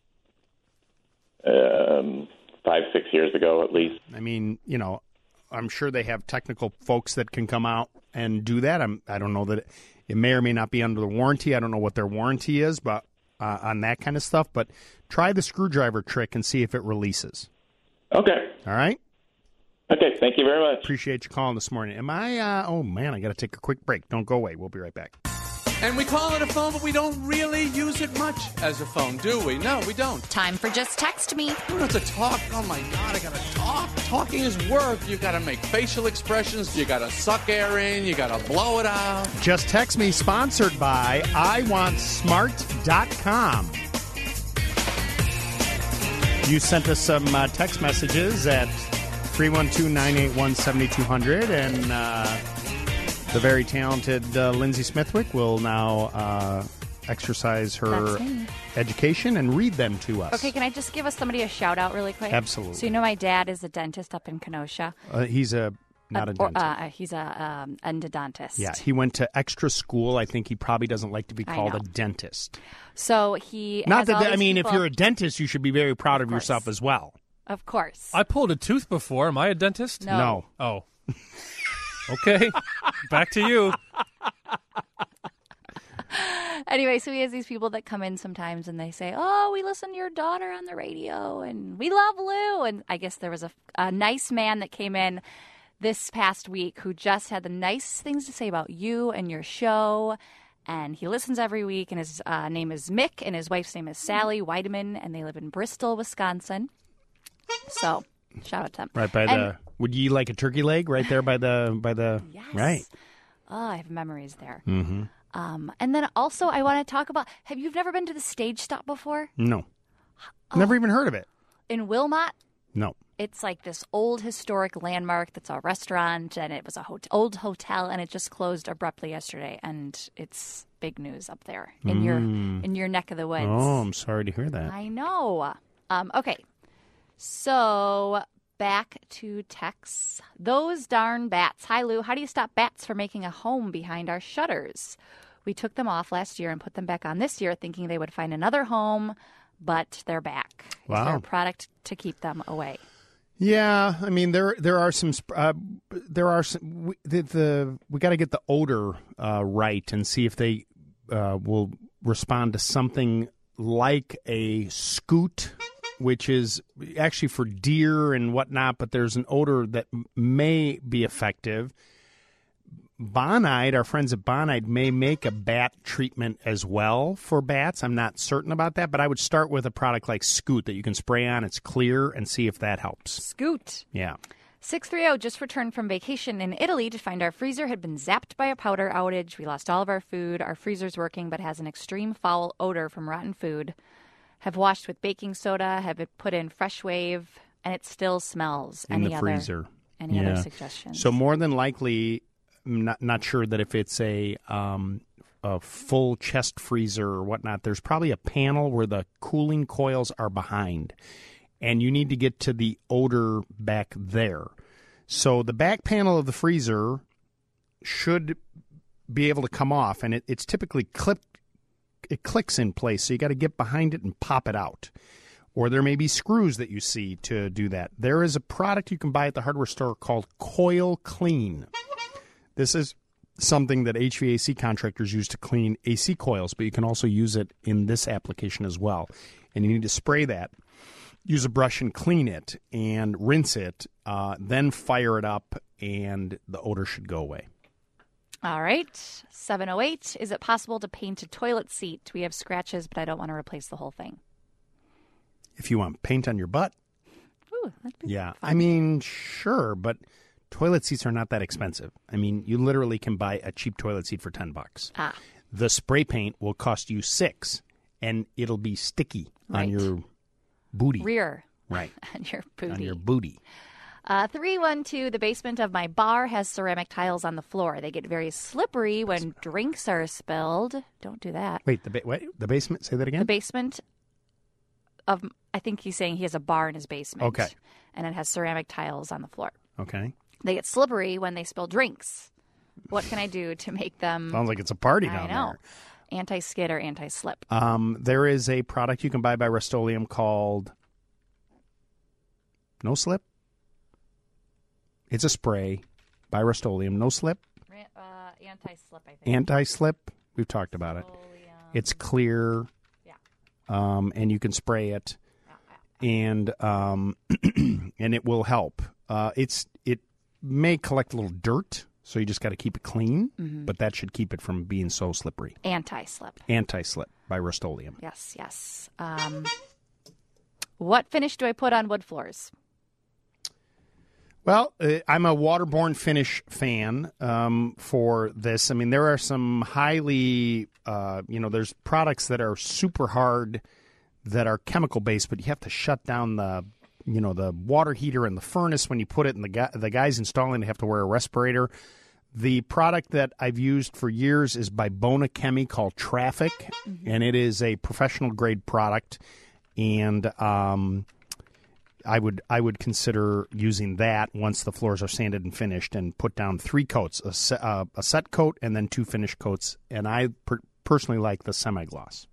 Um, five, six years ago at least. I mean, you know, I'm sure they have technical folks that can come out and do that. I'm, I don't know that it, it may or may not be under the warranty. I don't know what their warranty is, but uh, on that kind of stuff. But try the screwdriver trick and see if it releases. Okay. All right. Okay, thank you very much. Appreciate you calling this morning. Am I, uh, oh, man, I got to take a quick break. Don't go away. We'll be right back. And we call it a phone, but we don't really use it much as a phone, do we? No, we don't. Time for Just Text Me. You don't have to talk. Oh, my God, I got to talk. Talking is work. You got to make facial expressions. You got to suck air in. You got to blow it out. Just Text Me, sponsored by I want smart dot com. You sent us some uh, text messages at three one two, nine eight one, seven two zero zero, and uh, the very talented uh, Lindsay Smithwick will now uh, exercise her education and read them to us. Okay, can I just give us somebody a shout-out really quick? Absolutely. So you know my dad is a dentist up in Kenosha. Uh, he's a not a or, dentist. uh, he's a um, endodontist. Yeah, he went to extra school. I think he probably doesn't like to be I called know. a dentist. So he Not has that all I these mean, people- if you're a dentist, you should be very proud of, Of course. yourself as well. Of course. I pulled a tooth before. Am I a dentist? No. No. Oh. Okay. Back to you. Anyway, so he has these people that come in sometimes and they say, oh, we listen to your daughter on the radio and we love Lou. And I guess there was a, a nice man that came in this past week who just had the nice things to say about you and your show. And he listens every week, and his uh, name is Mick, and his wife's name is Sally Weideman, and they live in Bristol, Wisconsin. So, shout out to them. Right by and, the. Would you like a turkey leg right there by the by the? Yes. Right. Oh, I have memories there. Mm-hmm. Um, and then also, I want to talk about. Have you never been to the Stage Stop before? No. Never even heard of it. In Wilmot? No. It's like this old historic landmark that's a restaurant, and it was a hot- old hotel, and it just closed abruptly yesterday. And it's big news up there in Mm. your in your neck of the woods. Oh, I'm sorry to hear that. I know. Um, okay, so back to texts. Those darn bats. Hi, Lou. How do you stop bats from making a home behind our shutters? We took them off last year and put them back on this year, thinking they would find another home, but they're back. Wow. Is there a product to keep them away? Yeah, I mean there there are some uh, there are some we, the, the we got to get the odor uh, right and see if they uh, will respond to something like a scoot, which is actually for deer and whatnot. But there's an odor that may be effective. Bonide, our friends at Bonide, may make a bat treatment as well for bats. I'm not certain about that, but I would start with a product like Scoot that you can spray on. It's clear, and see if that helps. Scoot. Yeah. six three zero just returned from vacation in Italy to find our freezer had been zapped by a powder outage. We lost all of our food. Our freezer's working, but has an extreme foul odor from rotten food. Have washed with baking soda, have it put in Fresh Wave, and it still smells. In any the other, freezer. Any Yeah. other suggestions? So more than likely, I'm not, not sure that if it's a um, a full chest freezer or whatnot, there's probably a panel where the cooling coils are behind, and you need to get to the odor back there. So the back panel of the freezer should be able to come off, and it, it's typically clipped. It clicks in place, so you got to get behind it and pop it out. Or there may be screws that you see to do that. There is a product you can buy at the hardware store called Coil Clean. This is something that H V A C contractors use to clean A C coils, but you can also use it in this application as well. And you need to spray that. Use a brush and clean it and rinse it, uh, then fire it up, and the odor should go away. All right. seven oh eight. Is it possible to paint a toilet seat? We have scratches, but I don't want to replace the whole thing. If you want paint on your butt. Ooh, that'd be Yeah. fun. I mean, sure, but toilet seats are not that expensive. I mean, you literally can buy a cheap toilet seat for ten bucks. Ah. The spray paint will cost you six, and it'll be sticky Right. on your booty. Rear. Right. On your booty. On your booty. Uh, three one two, the basement of my bar has ceramic tiles on the floor. They get very slippery when drinks are spilled. Don't do that. Wait, the ba- wait, the basement? Say that again? The basement of, I think he's saying he has a bar in his basement. Okay. And it has ceramic tiles on the floor. Okay. They get slippery when they spill drinks. What can I do to make them... Sounds like it's a party I down know. Anti-skid or anti-slip. there. Um, there is a product you can buy by Rust-Oleum called No Slip. It's a spray by Rust-Oleum. No Slip. Uh, anti-slip, I think. Anti-slip. We've talked about it. It's clear. Yeah. Um, and you can spray it, and um, and it will help. Uh, it's it may collect a little dirt, so you just got to keep it clean. Mhm. But that should keep it from being so slippery. Anti-slip. Anti-slip by Rust-Oleum. Yes, yes. Um, what finish do I put on wood floors? Well, uh, I'm a waterborne finish fan um, for this. I mean, there are some highly, uh, you know, there's products that are super hard that are chemical based, but you have to shut down the, you know, the water heater and the furnace when you put it, and the guy, the guys installing they have to wear a respirator. The product that I've used for years is by Bona Chemi called Traffic, mm-hmm. and it is a professional grade product, and um, I would I would consider using that once the floors are sanded and finished, and put down three coats, a, se- uh, a set coat and then two finish coats. And I per- personally like the semi-gloss.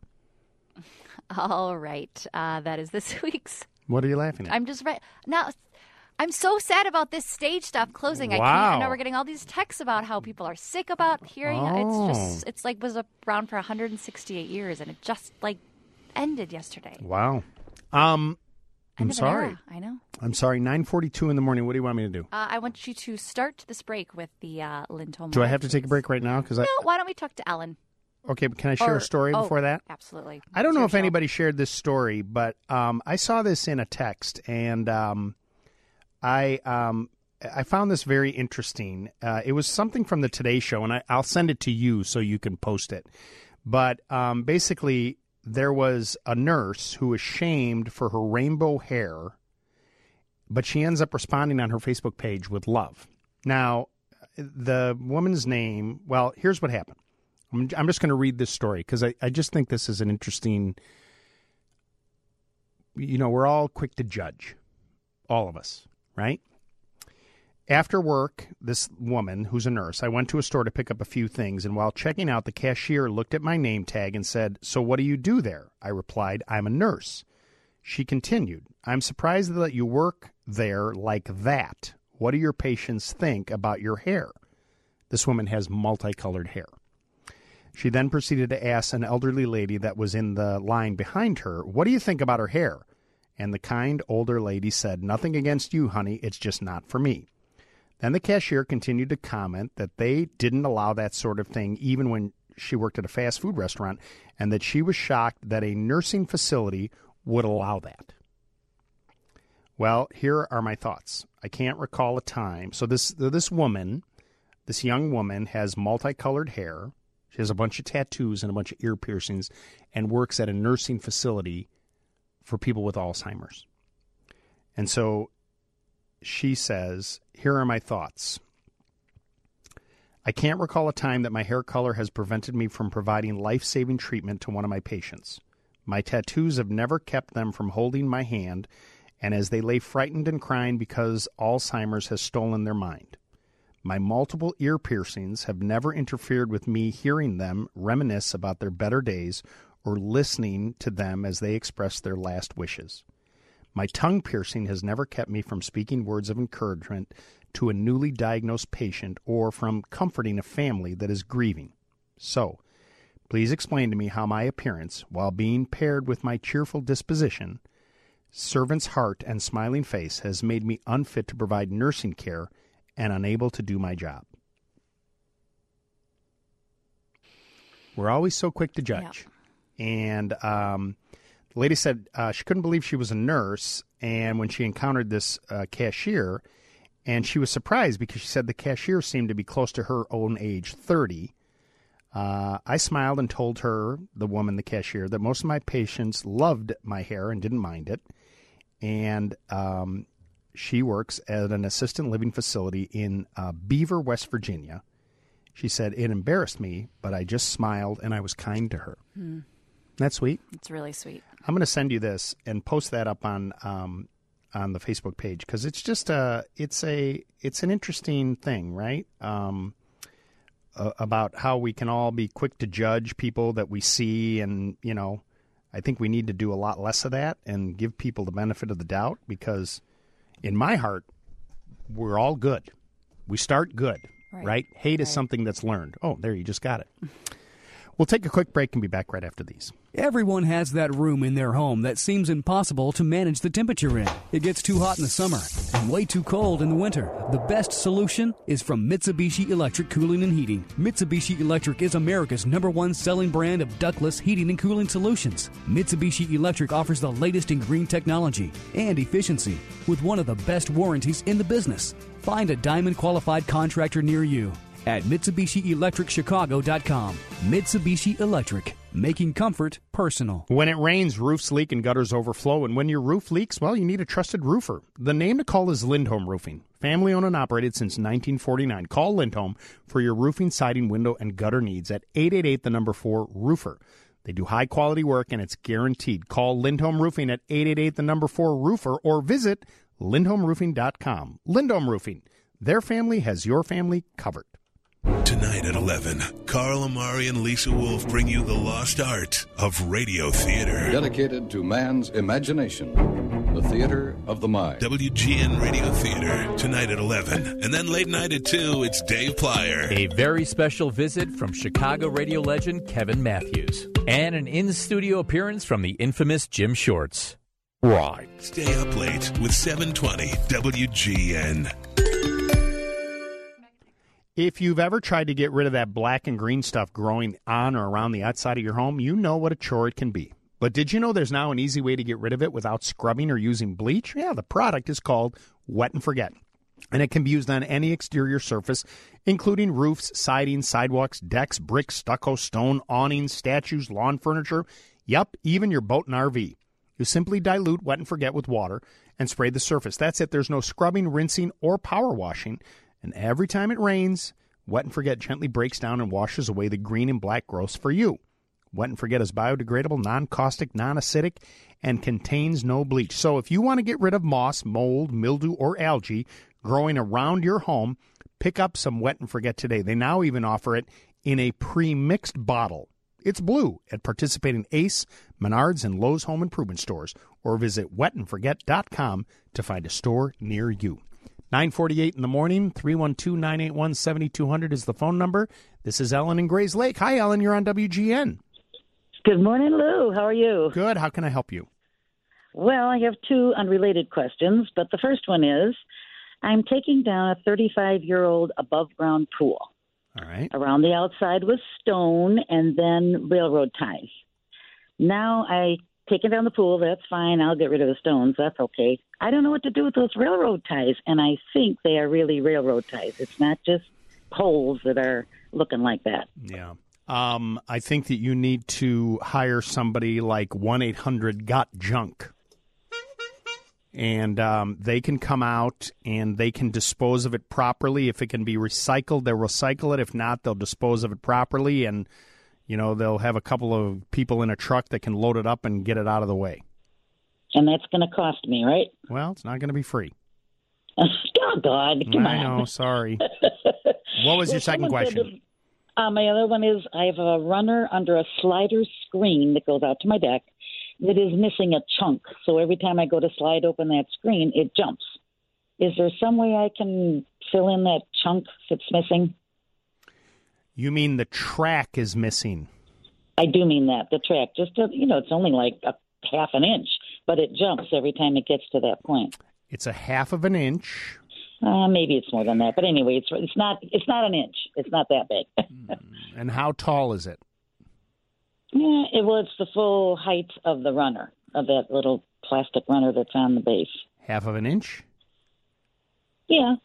All right. Uh, that is this week's. What are you laughing at? I'm just right now. I'm so sad about this stage stuff closing. I can't. Wow. I know we're getting all these texts about how people are sick about hearing. Oh. It's just. It's like was around for one hundred sixty-eight years, and it just like ended yesterday. Wow. Um, I'm End of an sorry. era, I know. I'm sorry. nine forty-two in the morning. What do you want me to do? Uh, I want you to start this break with the uh, Lintoma. Do I have to take a break right now? Because I. No. Why don't we talk to Ellen? Okay, but can I share Or- a story oh, before that? Absolutely. I don't It's know your if show. anybody shared this story, but um, I saw this in a text, and um, I um, I found this very interesting. Uh, it was something from the Today Show, and I, I'll send it to you so you can post it. But um, basically, there was a nurse who was shamed for her rainbow hair, but she ends up responding on her Facebook page with love. Now, the woman's name, well, here's what happened. I'm, I'm just going to read this story because I, I just think this is an interesting, you know, we're all quick to judge, all of us, right? After work, this woman, who's a nurse, I went to a store to pick up a few things, and while checking out, the cashier looked at my name tag and said, "So what do you do there?" I replied, "I'm a nurse." She continued, "I'm surprised that you work there like that. What do your patients think about your hair?" This woman has multicolored hair. She then proceeded to ask an elderly lady that was in the line behind her, "What do you think about her hair?" And the kind older lady said, "Nothing against you, honey. It's just not for me." Then the cashier continued to comment that they didn't allow that sort of thing even when she worked at a fast food restaurant, and that she was shocked that a nursing facility would allow that. Well, here are my thoughts. I can't recall a time. So this this woman, this young woman, has multicolored hair. She has a bunch of tattoos and a bunch of ear piercings and works at a nursing facility for people with Alzheimer's. And so she says, here are my thoughts. I can't recall a time that my hair color has prevented me from providing life-saving treatment to one of my patients. My tattoos have never kept them from holding my hand, and as they lay frightened and crying because Alzheimer's has stolen their mind. My multiple ear piercings have never interfered with me hearing them reminisce about their better days or listening to them as they express their last wishes. My tongue piercing has never kept me from speaking words of encouragement to a newly diagnosed patient or from comforting a family that is grieving. So, please explain to me how my appearance, while being paired with my cheerful disposition, servant's heart, and smiling face, has made me unfit to provide nursing care and unable to do my job. We're always so quick to judge. Yeah. And um, the lady said uh, she couldn't believe she was a nurse, and when she encountered this uh, cashier, and she was surprised because she said the cashier seemed to be close to her own age, thirty. Uh, I smiled and told her, the woman, the cashier, that most of my patients loved my hair and didn't mind it. And um, she works at an assisted living facility in uh, Beaver, West Virginia. She said, it embarrassed me, but I just smiled and I was kind to her. Hmm. That's sweet. It's really sweet. I'm going to send you this and post that up on um, on the Facebook page because it's just a it's a it's an interesting thing, right? Um, uh, about how we can all be quick to judge people that we see, and you know, I think we need to do a lot less of that and give people the benefit of the doubt because, in my heart, we're all good. We start good, right? right? Hate is right. something that's learned. Oh, there, you just got it. We'll take a quick break and be back right after these. Everyone has that room in their home that seems impossible to manage the temperature in. It gets too hot in the summer and way too cold in the winter. The best solution is from Mitsubishi Electric Cooling and Heating. Mitsubishi Electric is America's number one selling brand of ductless heating and cooling solutions. Mitsubishi Electric offers the latest in green technology and efficiency with one of the best warranties in the business. Find a Diamond qualified contractor near you at Mitsubishi Electric Chicago dot com. Mitsubishi Electric, making comfort personal. When it rains, roofs leak and gutters overflow, and when your roof leaks, well, you need a trusted roofer. The name to call is Lindholm Roofing. Family owned and operated since nineteen forty-nine. Call Lindholm for your roofing, siding, window, and gutter needs at eight eight eight, the number four, roofer. They do high-quality work, and it's guaranteed. Call Lindholm Roofing at eight eight eight, the number four, roofer, or visit Lindholm Roofing dot com. Lindholm Roofing. Their family has your family covered. Tonight at eleven, Carl Amari and Lisa Wolf bring you the lost art of radio theater. Dedicated to man's imagination, the theater of the mind. W G N Radio Theater, tonight at eleven. And then late night at two, it's Dave Plyer. A very special visit from Chicago radio legend Kevin Matthews. And an in-studio appearance from the infamous Jim Shorts. Right. Stay up late with seven twenty W G N. If you've ever tried to get rid of that black and green stuff growing on or around the outside of your home, you know what a chore it can be. But did you know there's now an easy way to get rid of it without scrubbing or using bleach? Yeah, the product is called Wet and Forget. And it can be used on any exterior surface, including roofs, siding, sidewalks, decks, bricks, stucco, stone, awnings, statues, lawn furniture. Yup, even your boat and R V. You simply dilute Wet and Forget with water and spray the surface. That's it. There's no scrubbing, rinsing, or power washing. And every time it rains, Wet and Forget gently breaks down and washes away the green and black growths for you. Wet and Forget is biodegradable, non-caustic, non-acidic, and contains no bleach. So if you want to get rid of moss, mold, mildew, or algae growing around your home, pick up some Wet and Forget today. They now even offer it in a pre-mixed bottle. It's blue at participating Ace, Menards, and Lowe's home improvement stores, or visit wet and forget dot com to find a store near you. nine forty-eight in the morning, three one two, nine eight one, seven two zero zero is the phone number. This is Ellen in Grays Lake. Hi, Ellen. You're on W G N. Good morning, Lou. How are you? Good. How can I help you? Well, I have two unrelated questions, but the first one is I'm taking down a thirty-five-year-old above-ground pool. All right. Around the outside was stone and then railroad ties. Now I taking down the pool, that's fine. I'll get rid of the stones. That's okay. I don't know what to do with those railroad ties, and I think they are really railroad ties. It's not just poles that are looking like that. Yeah. Um, I think that you need to hire somebody like one eight hundred got junk. And um, they can come out and they can dispose of it properly. If it can be recycled, they'll recycle it. If not, they'll dispose of it properly. And, you know, they'll have a couple of people in a truck that can load it up and get it out of the way. And that's going to cost me, right? Well, it's not going to be free. Oh, God, come I on. know, sorry. What was Well, your second someone said question? that- Uh, my other one is I have a runner under a slider screen that goes out to my deck that is missing a chunk. So every time I go to slide open that screen, it jumps. Is there some way I can fill in that chunk that's missing? You mean the track is missing? I do mean that, the track. Just, to, you know, it's only like a half an inch, but it jumps every time it gets to that point. It's a half of an inch. Uh, maybe it's more than that, but anyway, it's it's not it's not an inch. It's not that big. And how tall is it? Yeah, it, well, it's the full height of the runner, of that little plastic runner that's on the base. Half of an inch? Yeah.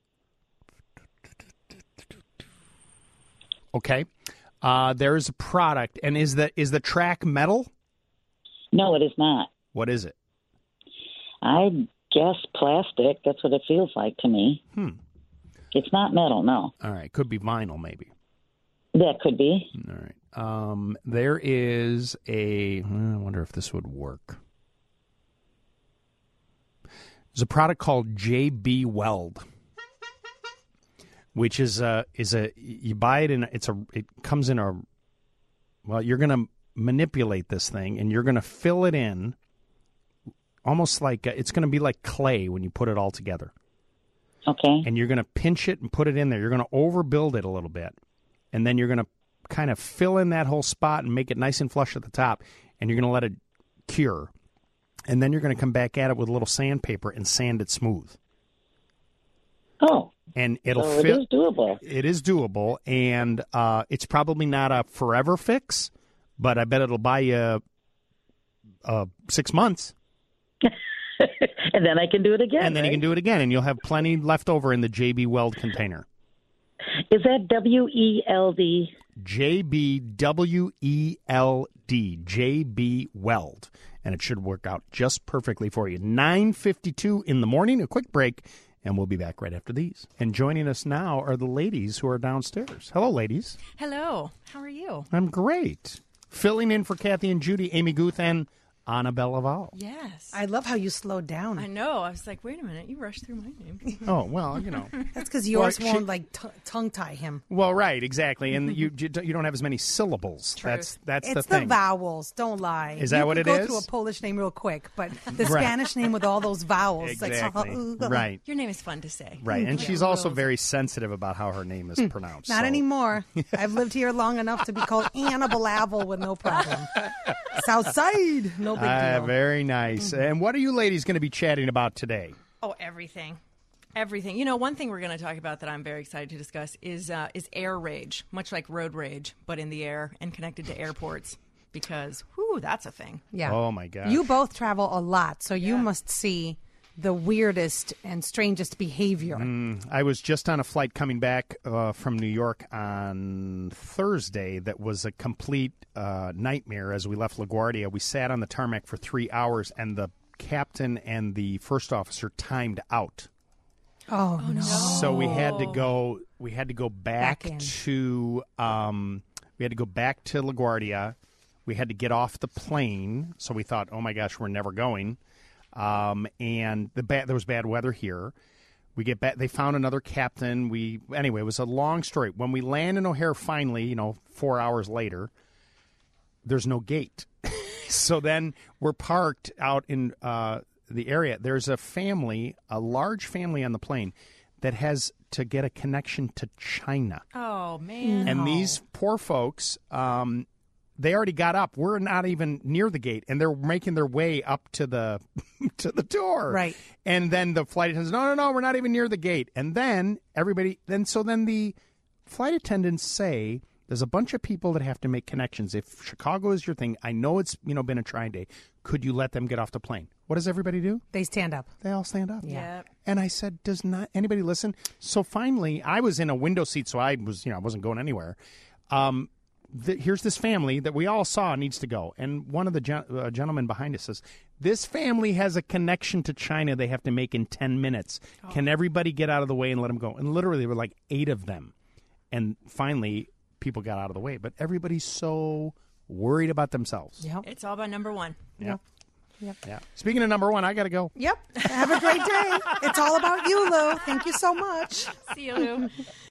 Okay. Uh, there is a product, and is the is the track metal? No, it is not. What is it? I guess plastic. That's what it feels like to me. Hmm. It's not metal, no. All right. Could be vinyl, maybe. That could be. All right. Um, there is a. I wonder if this would work. There's a product called J B Weld, which is a is a you buy it in it's a it comes in a. Well, you're going to manipulate this thing, and you're going to fill it in, almost like it's going to be like clay when you put it all together. Okay. And you're going to pinch it and put it in there. You're going to overbuild it a little bit, and then you're going to kind of fill in that whole spot and make it nice and flush at the top, and you're going to let it cure. And then you're going to come back at it with a little sandpaper and sand it smooth. Oh. And it'll so fit. It is doable. It is doable, and uh, it's probably not a forever fix, but I bet it'll buy you uh, six months. And then I can do it again. And then right? you can do it again, and you'll have plenty left over in the J B Weld container. Is that W E L D? J B W E L D, J B Weld. And it should work out just perfectly for you. nine fifty-two in the morning, a quick break, and we'll be back right after these. And joining us now are the ladies who are downstairs. Hello, ladies. Hello. How are you? I'm great. Filling in for Kathy and Judy, Amy Guth, and Annabelle Laval. Yes. I love how you slowed down. I know. I was like, wait a minute. You rushed through my name. Oh, well, you know. That's because yours Well, she- won't, like, t- tongue-tie him. Well, right, exactly. And you you don't have as many syllables. True. That's that's it's the thing. vowels. Don't lie. Is that you what can it go is? through a Polish name real quick, but the Right. Spanish name with all those vowels. Exactly. Like, Right. Your name is fun to say. Right, and Yeah. she's also very sensitive about how her name is pronounced. Not so- anymore. I've lived here long enough to be called Anna Balavel with no problem. Southside, no big Ah, deal. very nice. And what are you ladies going to be chatting about today? Oh, everything. Everything. You know, one thing we're going to talk about that I'm very excited to discuss is uh, is air rage, much like road rage, but in the air and connected to airports. Because, whew, that's a thing. Yeah. Oh, my gosh. You both travel a lot, so you must see the weirdest and strangest behavior. Mm, I was just on a flight coming back uh, from New York on Thursday that was a complete uh, nightmare as we left LaGuardia. We sat on the tarmac for three hours, and the captain and the first officer timed out. Oh, no. So we had to go. We had to go back, Back in. to. Um, we had to go back to LaGuardia. We had to get off the plane. So we thought, oh my gosh, we're never going. Um, and the bad, there was bad weather here. We get back. They found another captain. We anyway. It was a long story. When we land in O'Hare, finally, you know, four hours later, there's no gate. So then we're parked out in uh, the area. There's a family, a large family on the plane that has to get a connection to China. Oh, man. And these poor folks, um, they already got up. We're not even near the gate, and they're making their way up to the to the door. Right. And then the flight attendants, no, no, no, we're not even near the gate. And then everybody, then so then the flight attendants say, there's a bunch of people that have to make connections. If Chicago is your thing, I know it's you know been a trying day. Could you let them get off the plane? What does everybody do? They stand up. They all stand up. Yeah. And I said, does not anybody listen? So finally, I was in a window seat, so I was, you know, I wasn't going anywhere. Um, the, here's this family that we all saw needs to go. And one of the gen- uh, gentlemen behind us says, This family has a connection to China they have to make in ten minutes. Oh. Can everybody get out of the way and let them go? And literally, there were like eight of them. And finally, people got out of the way. But everybody's so worried about themselves. Yep. It's all about number one. Yep. Yep. Yeah. Speaking of number one, I got to go. Yep. Have a great day. It's all about you, Lou. Thank you so much. See you, Lou.